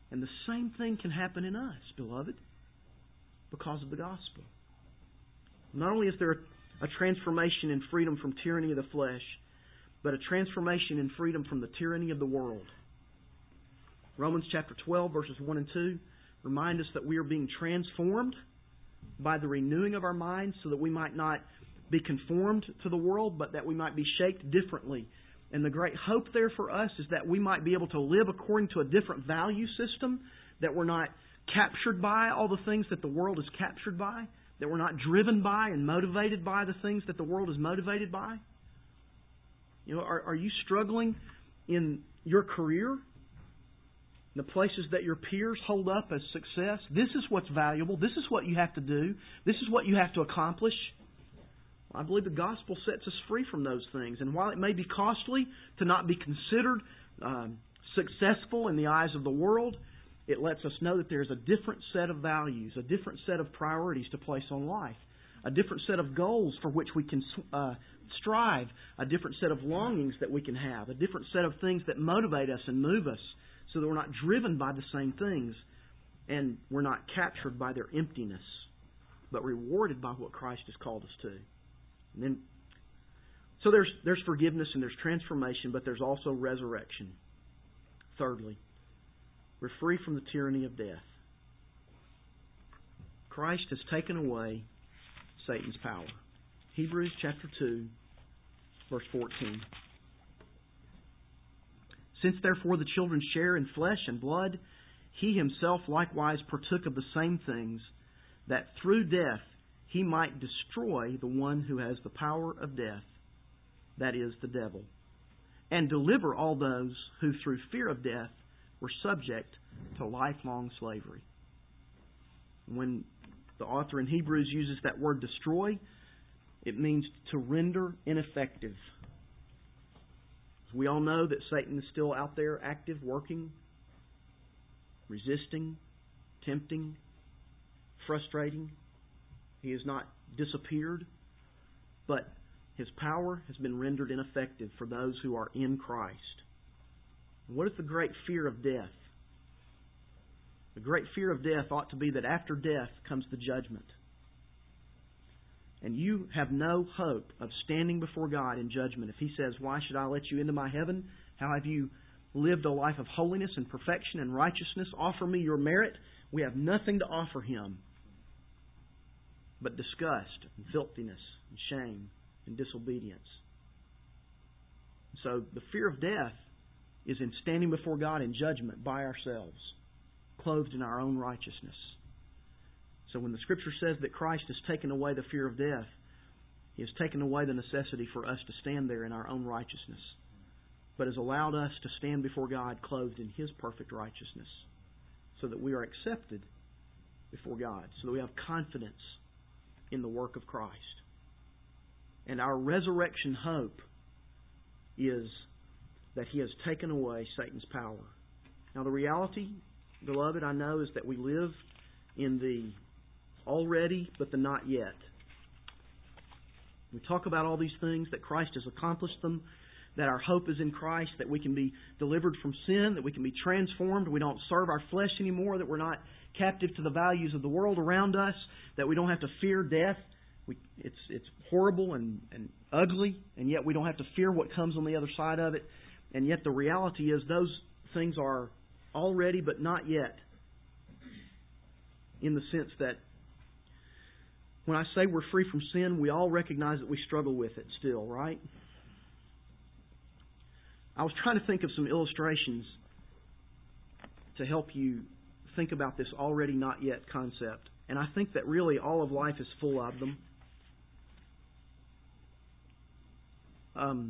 And the same thing can happen in us, beloved, because of the gospel. Not only is there a transformation in freedom from tyranny of the flesh, but a transformation in freedom from the tyranny of the world. Romans chapter twelve, verses one and two remind us that we are being transformed by the renewing of our minds so that we might not be conformed to the world, but that we might be shaped differently. And the great hope there for us is that we might be able to live according to a different value system, that we're not captured by all the things that the world is captured by, that we're not driven by and motivated by the things that the world is motivated by. You know, are, are you struggling in your career? The places that your peers hold up as success? This is what's valuable. This is what you have to do. This is what you have to accomplish. I believe the gospel sets us free from those things. And while it may be costly to not be considered um, successful in the eyes of the world, it lets us know that there's a different set of values, a different set of priorities to place on life, a different set of goals for which we can uh, strive, a different set of longings that we can have, a different set of things that motivate us and move us so that we're not driven by the same things and we're not captured by their emptiness, but rewarded by what Christ has called us to. And then, so there's there's forgiveness and there's transformation, but there's also resurrection. Thirdly, we're free from the tyranny of death. Christ has taken away Satan's power. Hebrews chapter two, verse fourteen. Since therefore the children share in flesh and blood, he himself likewise partook of the same things, that through death he might destroy the one who has the power of death, that is, the devil, and deliver all those who through fear of death were subject to lifelong slavery. When the author in Hebrews uses that word destroy, it means to render ineffective. We all know that Satan is still out there, active, working, resisting, tempting, frustrating. He has not disappeared, but his power has been rendered ineffective for those who are in Christ. And what is the great fear of death? The great fear of death ought to be that after death comes the judgment. And you have no hope of standing before God in judgment. If He says, "Why should I let you into my heaven? How have you lived a life of holiness and perfection and righteousness? Offer me your merit." We have nothing to offer Him but disgust and filthiness and shame and disobedience. So the fear of death is in standing before God in judgment by ourselves, clothed in our own righteousness. So when the Scripture says that Christ has taken away the fear of death, He has taken away the necessity for us to stand there in our own righteousness, but has allowed us to stand before God clothed in His perfect righteousness, so that we are accepted before God, so that we have confidence in the work of Christ. And our resurrection hope is that He has taken away Satan's power. Now the reality, beloved, I know, is that we live in the already but the not yet. We talk about all these things, that Christ has accomplished them, that our hope is in Christ, that we can be delivered from sin, that we can be transformed, we don't serve our flesh anymore, that we're not captive to the values of the world around us, that we don't have to fear death. We, it's it's horrible and, and ugly, and yet we don't have to fear what comes on the other side of it. And yet the reality is those things are already but not yet, in the sense that when I say we're free from sin, we all recognize that we struggle with it still, right? I was trying to think of some illustrations to help you think about this already not yet concept. And I think that really all of life is full of them. Um,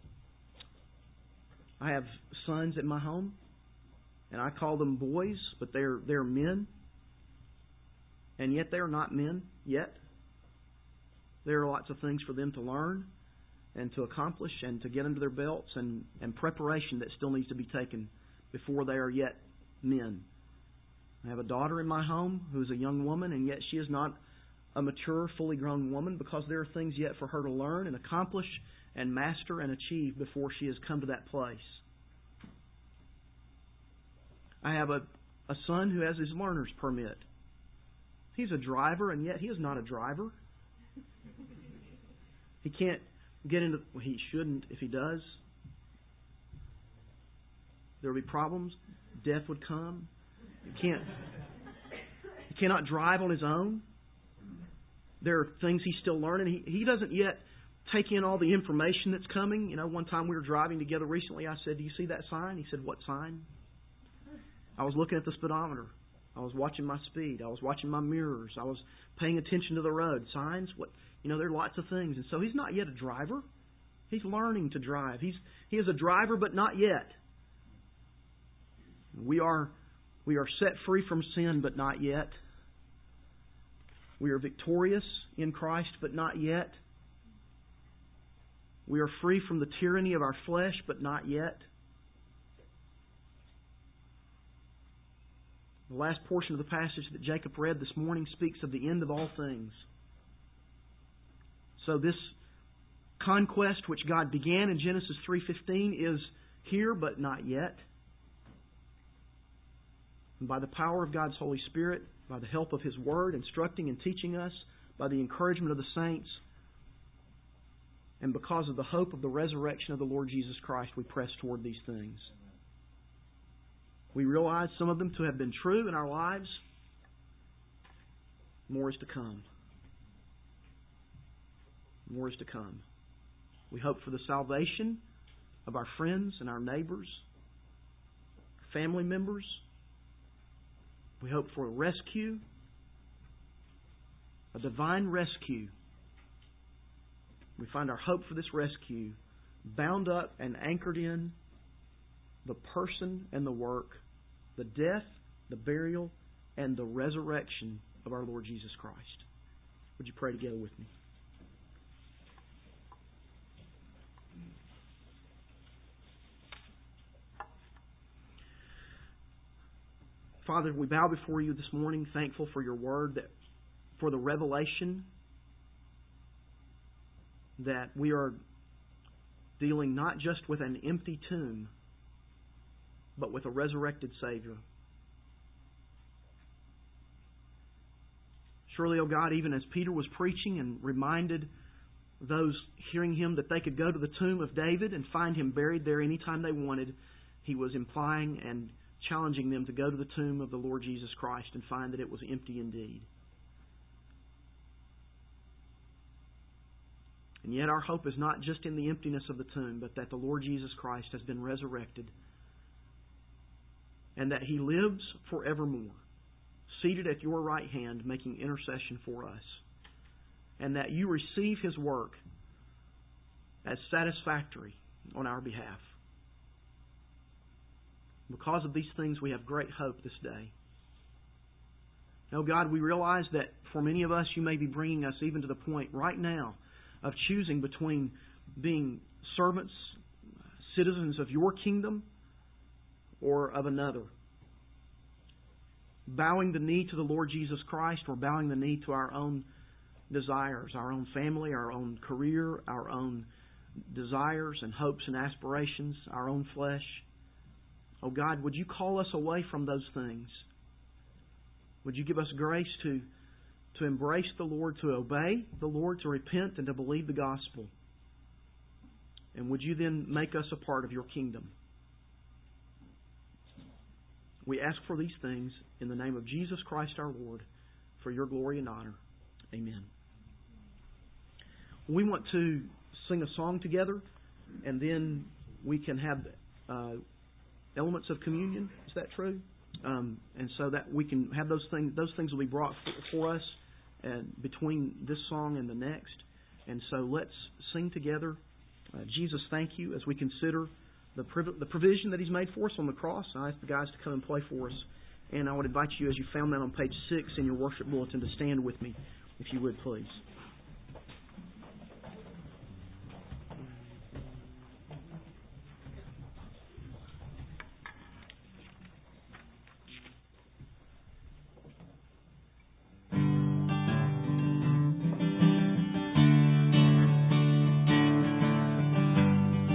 I have sons in my home, and I call them boys, but they're they're men. And yet they're not men yet. There are lots of things for them to learn and to accomplish and to get under their belts, and, and preparation that still needs to be taken before they are yet men. I have a daughter in my home who is a young woman, and yet she is not a mature, fully grown woman, because there are things yet for her to learn and accomplish and master and achieve before she has come to that place. I have a, a son who has his learner's permit. He's a driver, and yet he is not a driver. He can't get into... Well, he shouldn't if he does. There will be problems. Death would come. He can't... He cannot drive on his own. There are things he's still learning. He, he doesn't yet take in all the information that's coming. You know, one time we were driving together recently, I said, "Do you see that sign?" He said, "What sign?" I was looking at the speedometer. I was watching my speed. I was watching my mirrors. I was paying attention to the road. Signs, what you know, there are lots of things. And so he's not yet a driver. He's learning to drive. He's he is a driver, but not yet. We are we are set free from sin, but not yet. We are victorious in Christ, but not yet. We are free from the tyranny of our flesh, but not yet. The last portion of the passage that Jacob read this morning speaks of the end of all things. So this conquest which God began in Genesis three fifteen is here, but not yet. And by the power of God's Holy Spirit, by the help of His Word, instructing and teaching us, by the encouragement of the saints, and because of the hope of the resurrection of the Lord Jesus Christ, we press toward these things. We realize some of them to have been true in our lives. More is to come. More is to come. We hope for the salvation of our friends and our neighbors, family members. We hope for a rescue, a divine rescue. We find our hope for this rescue bound up and anchored in the person and the work, the death, the burial, and the resurrection of our Lord Jesus Christ. Would you pray together with me? Father, we bow before You this morning, thankful for Your Word, that for the revelation that we are dealing not just with an empty tomb, but with a resurrected Savior. Surely, O God, even as Peter was preaching and reminded those hearing him that they could go to the tomb of David and find him buried there anytime they wanted, he was implying and challenging them to go to the tomb of the Lord Jesus Christ and find that it was empty indeed. And yet our hope is not just in the emptiness of the tomb, but that the Lord Jesus Christ has been resurrected and that He lives forevermore, seated at Your right hand, making intercession for us, and that You receive His work as satisfactory on our behalf. Because of these things, we have great hope this day. Now, God, we realize that for many of us, You may be bringing us even to the point right now of choosing between being servants, citizens of Your kingdom, or of another. Bowing the knee to the Lord Jesus Christ, or bowing the knee to our own desires, our own family, our own career, our own desires and hopes and aspirations, our own flesh. Oh God, would You call us away from those things? Would You give us grace to, to embrace the Lord, to obey the Lord, to repent and to believe the gospel? And would You then make us a part of Your kingdom? We ask for these things in the name of Jesus Christ our Lord, for Your glory and honor. Amen. We want to sing a song together, and then we can have uh, elements of communion. Is that true? Um, and so that we can have those things. Those things will be brought for, for us, and between this song and the next. And so let's sing together. Uh, Jesus, thank You, as we consider the priv- the provision that He's made for us on the cross. I ask the guys to come and play for us. And I would invite you, as you found that on page six in your worship bulletin, to stand with me, if you would, please.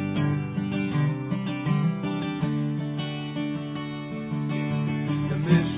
This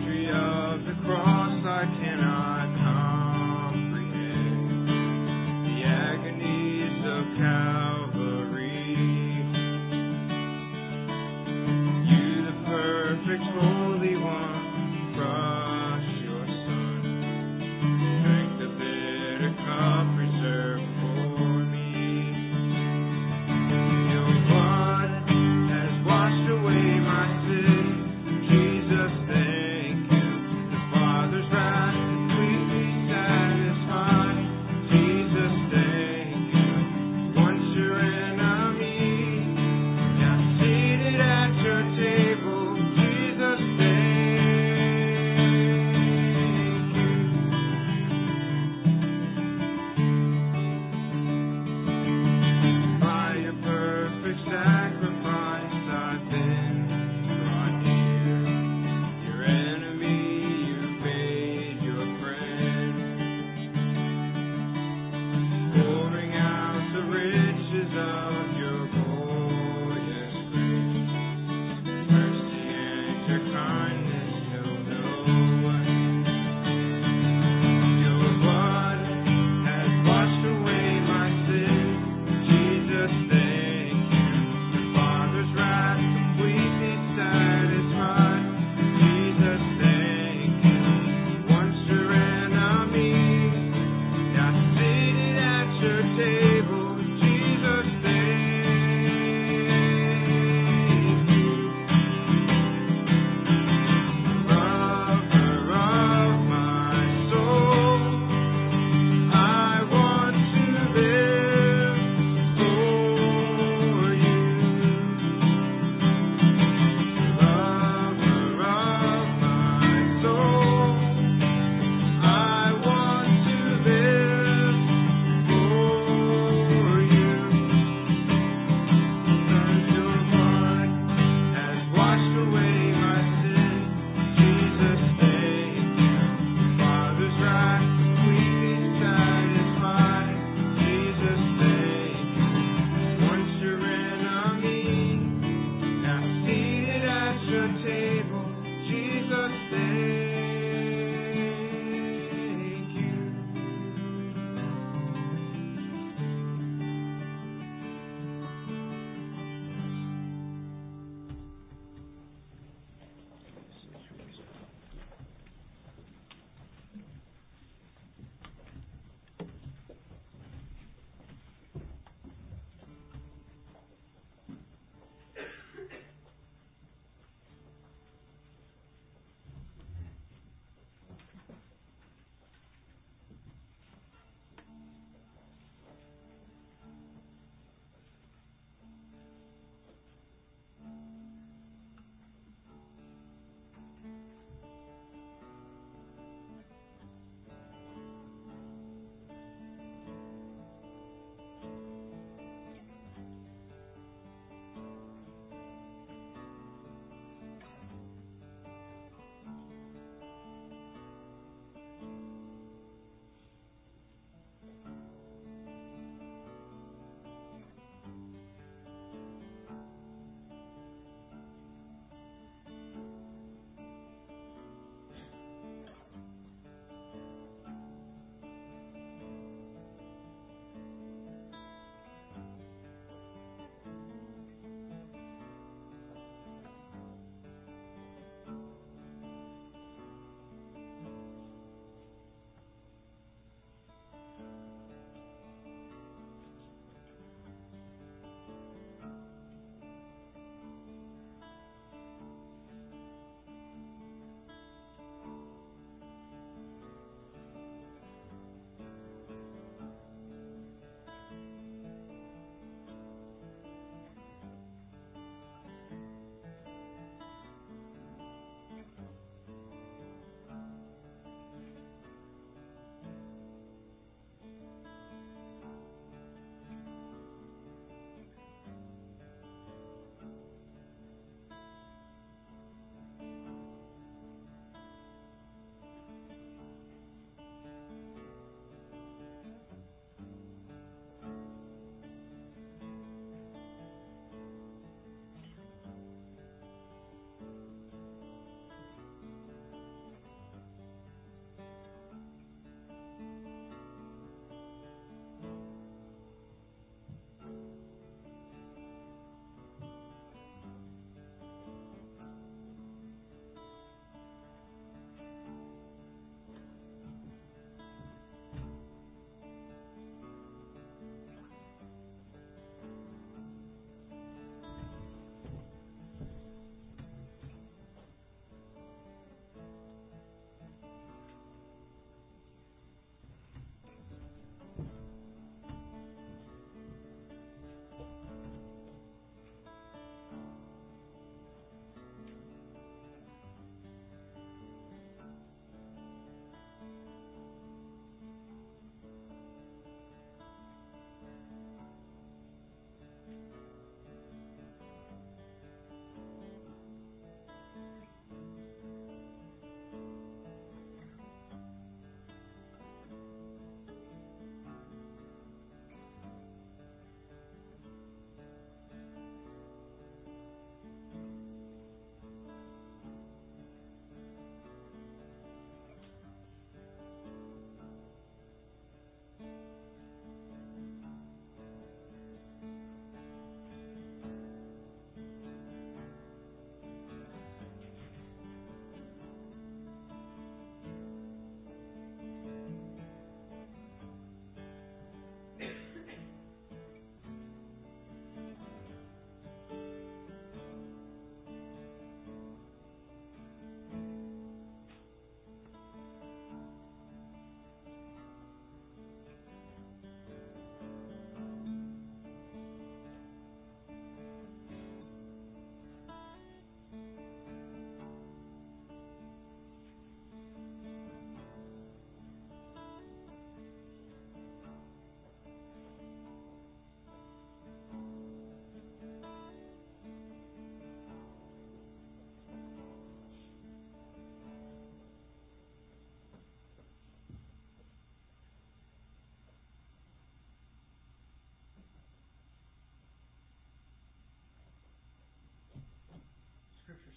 Lover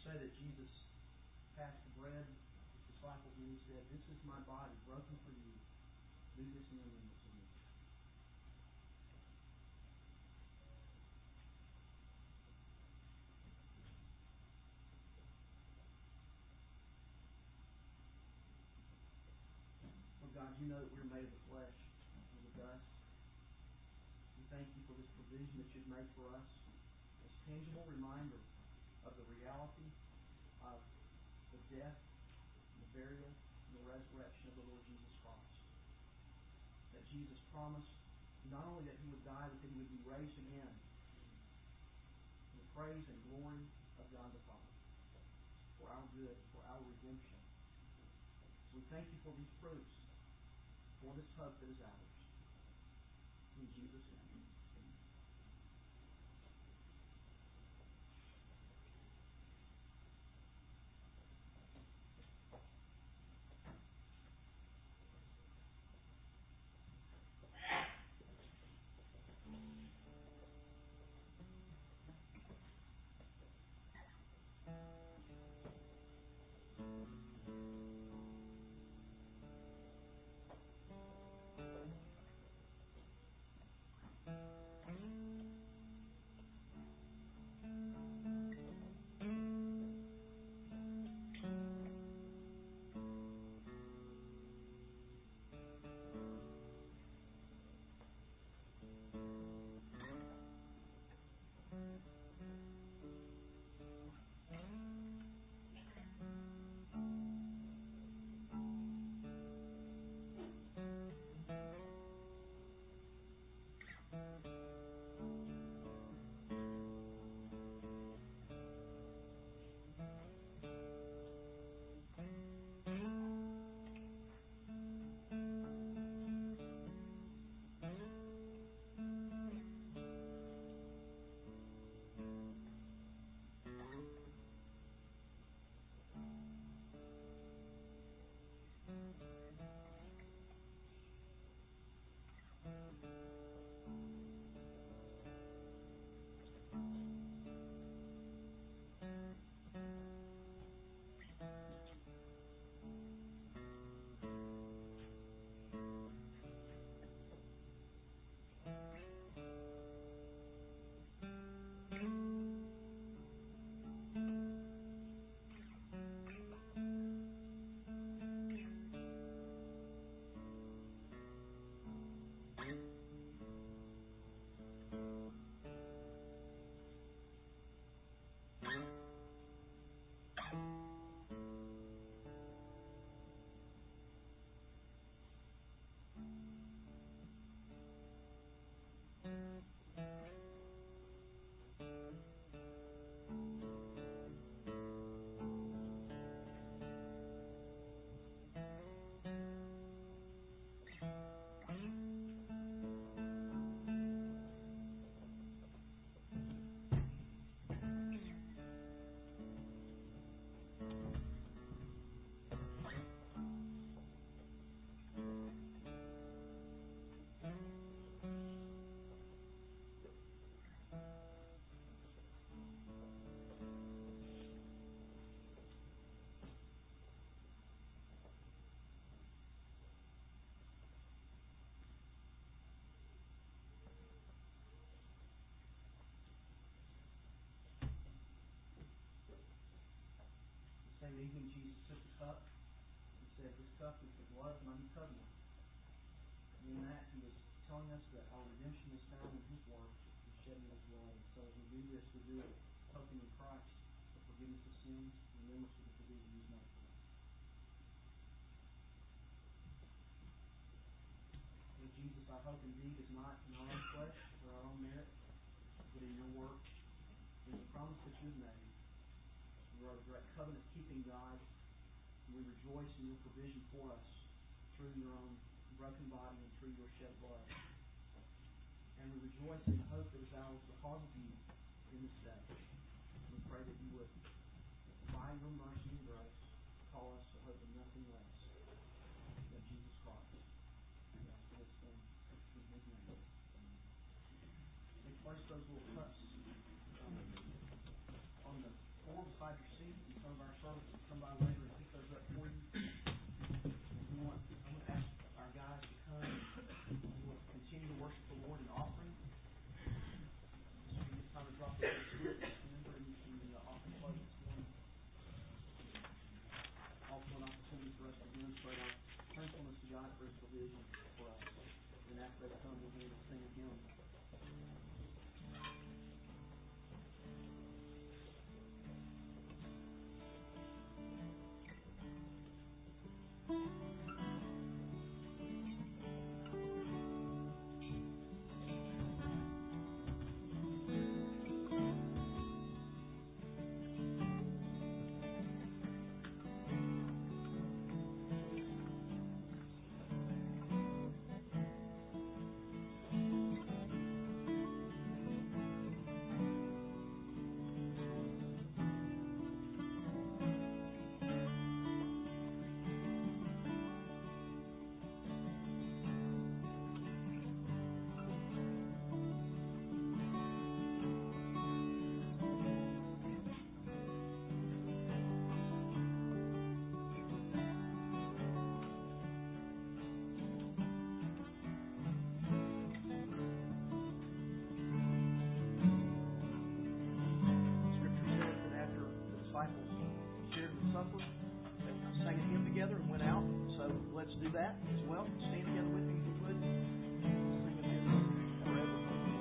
say that Jesus passed the bread to his disciples and he said, "This is my body broken for you. Do this in remembrance of me." Lord God, you know that we're made of the flesh and the dust. We thank you for this provision that you've made for us, this tangible reminder of the reality of the death, the burial, and the resurrection of the Lord Jesus Christ. That Jesus promised not only that he would die, but that he would be raised again in the praise and glory of God the Father, for our good, for our redemption. So we thank you for these proofs, for this hope that is ours. In Jesus' name. Same evening, Jesus took the cup and said, "This cup is the blood of my new covenant." And in that, he was telling us that our redemption is found in his work, the shedding of his blood. And so as we do this, we do it hoping in Christ for forgiveness of sins and remembrance of the provision he's made for us. Lord Jesus, our hope indeed is not in our own flesh or our own merit, but in your work, in the promise that you have made. You are a direct covenant-keeping God, and we rejoice in your provision for us through your own broken body and through your shed blood. And we rejoice in the hope that is ours because of you in this day. We pray that you would, by your mercy and grace, call us to hope in nothing less than Jesus Christ. We ask this thing in his name. They place those little cups um, on the floor beside your seat. service will come by later and pick those up for you. We want, I'm going to ask our guys to come. We will continue to worship the Lord in offering. So we get time to drop those slips. Remember in, in the uh, offering plate this morning. Also an opportunity for us to demonstrate our thankfulness to God for His provision for us. And after they come, we'll be able to sing a hymn. Let's do that as well. Stand together with me if you would. Sing a hymn, Forever.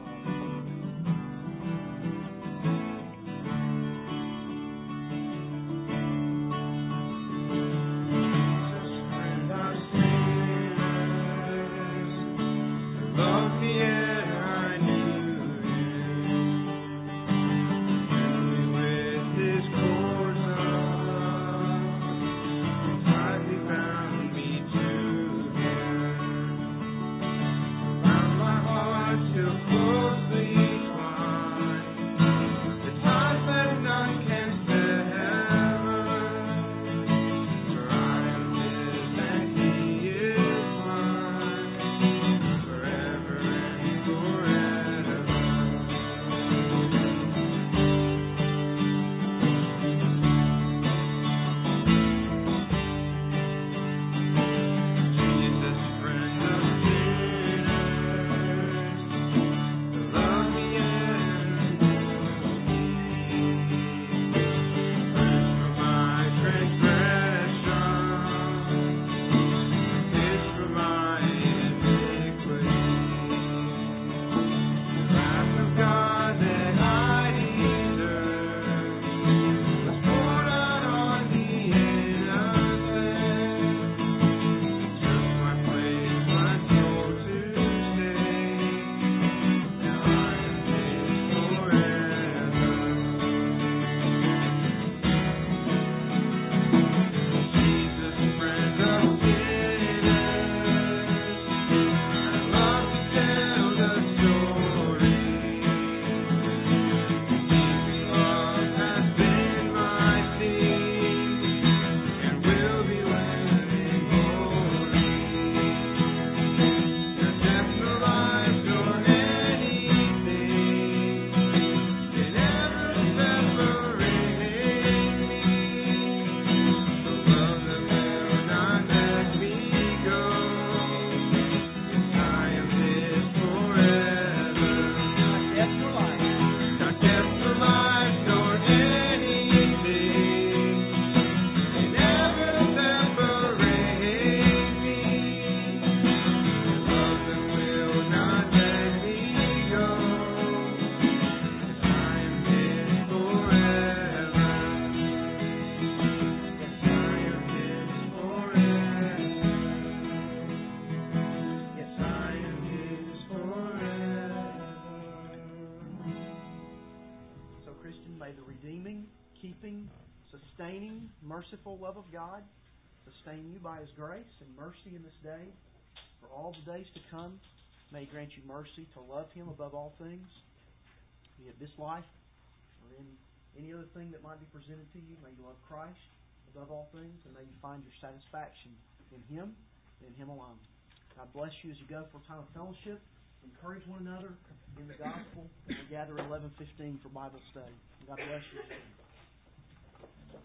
Sustaining, merciful love of God sustain you by His grace and mercy in this day for all the days to come. May He grant you mercy to love Him above all things, be it this life or in any other thing that might be presented to you. May you love Christ above all things, and may you find your satisfaction in Him and in Him alone. God bless you as you go for a time of fellowship. Encourage one another in the gospel. We'll gather at eleven fifteen for Bible study. God bless you.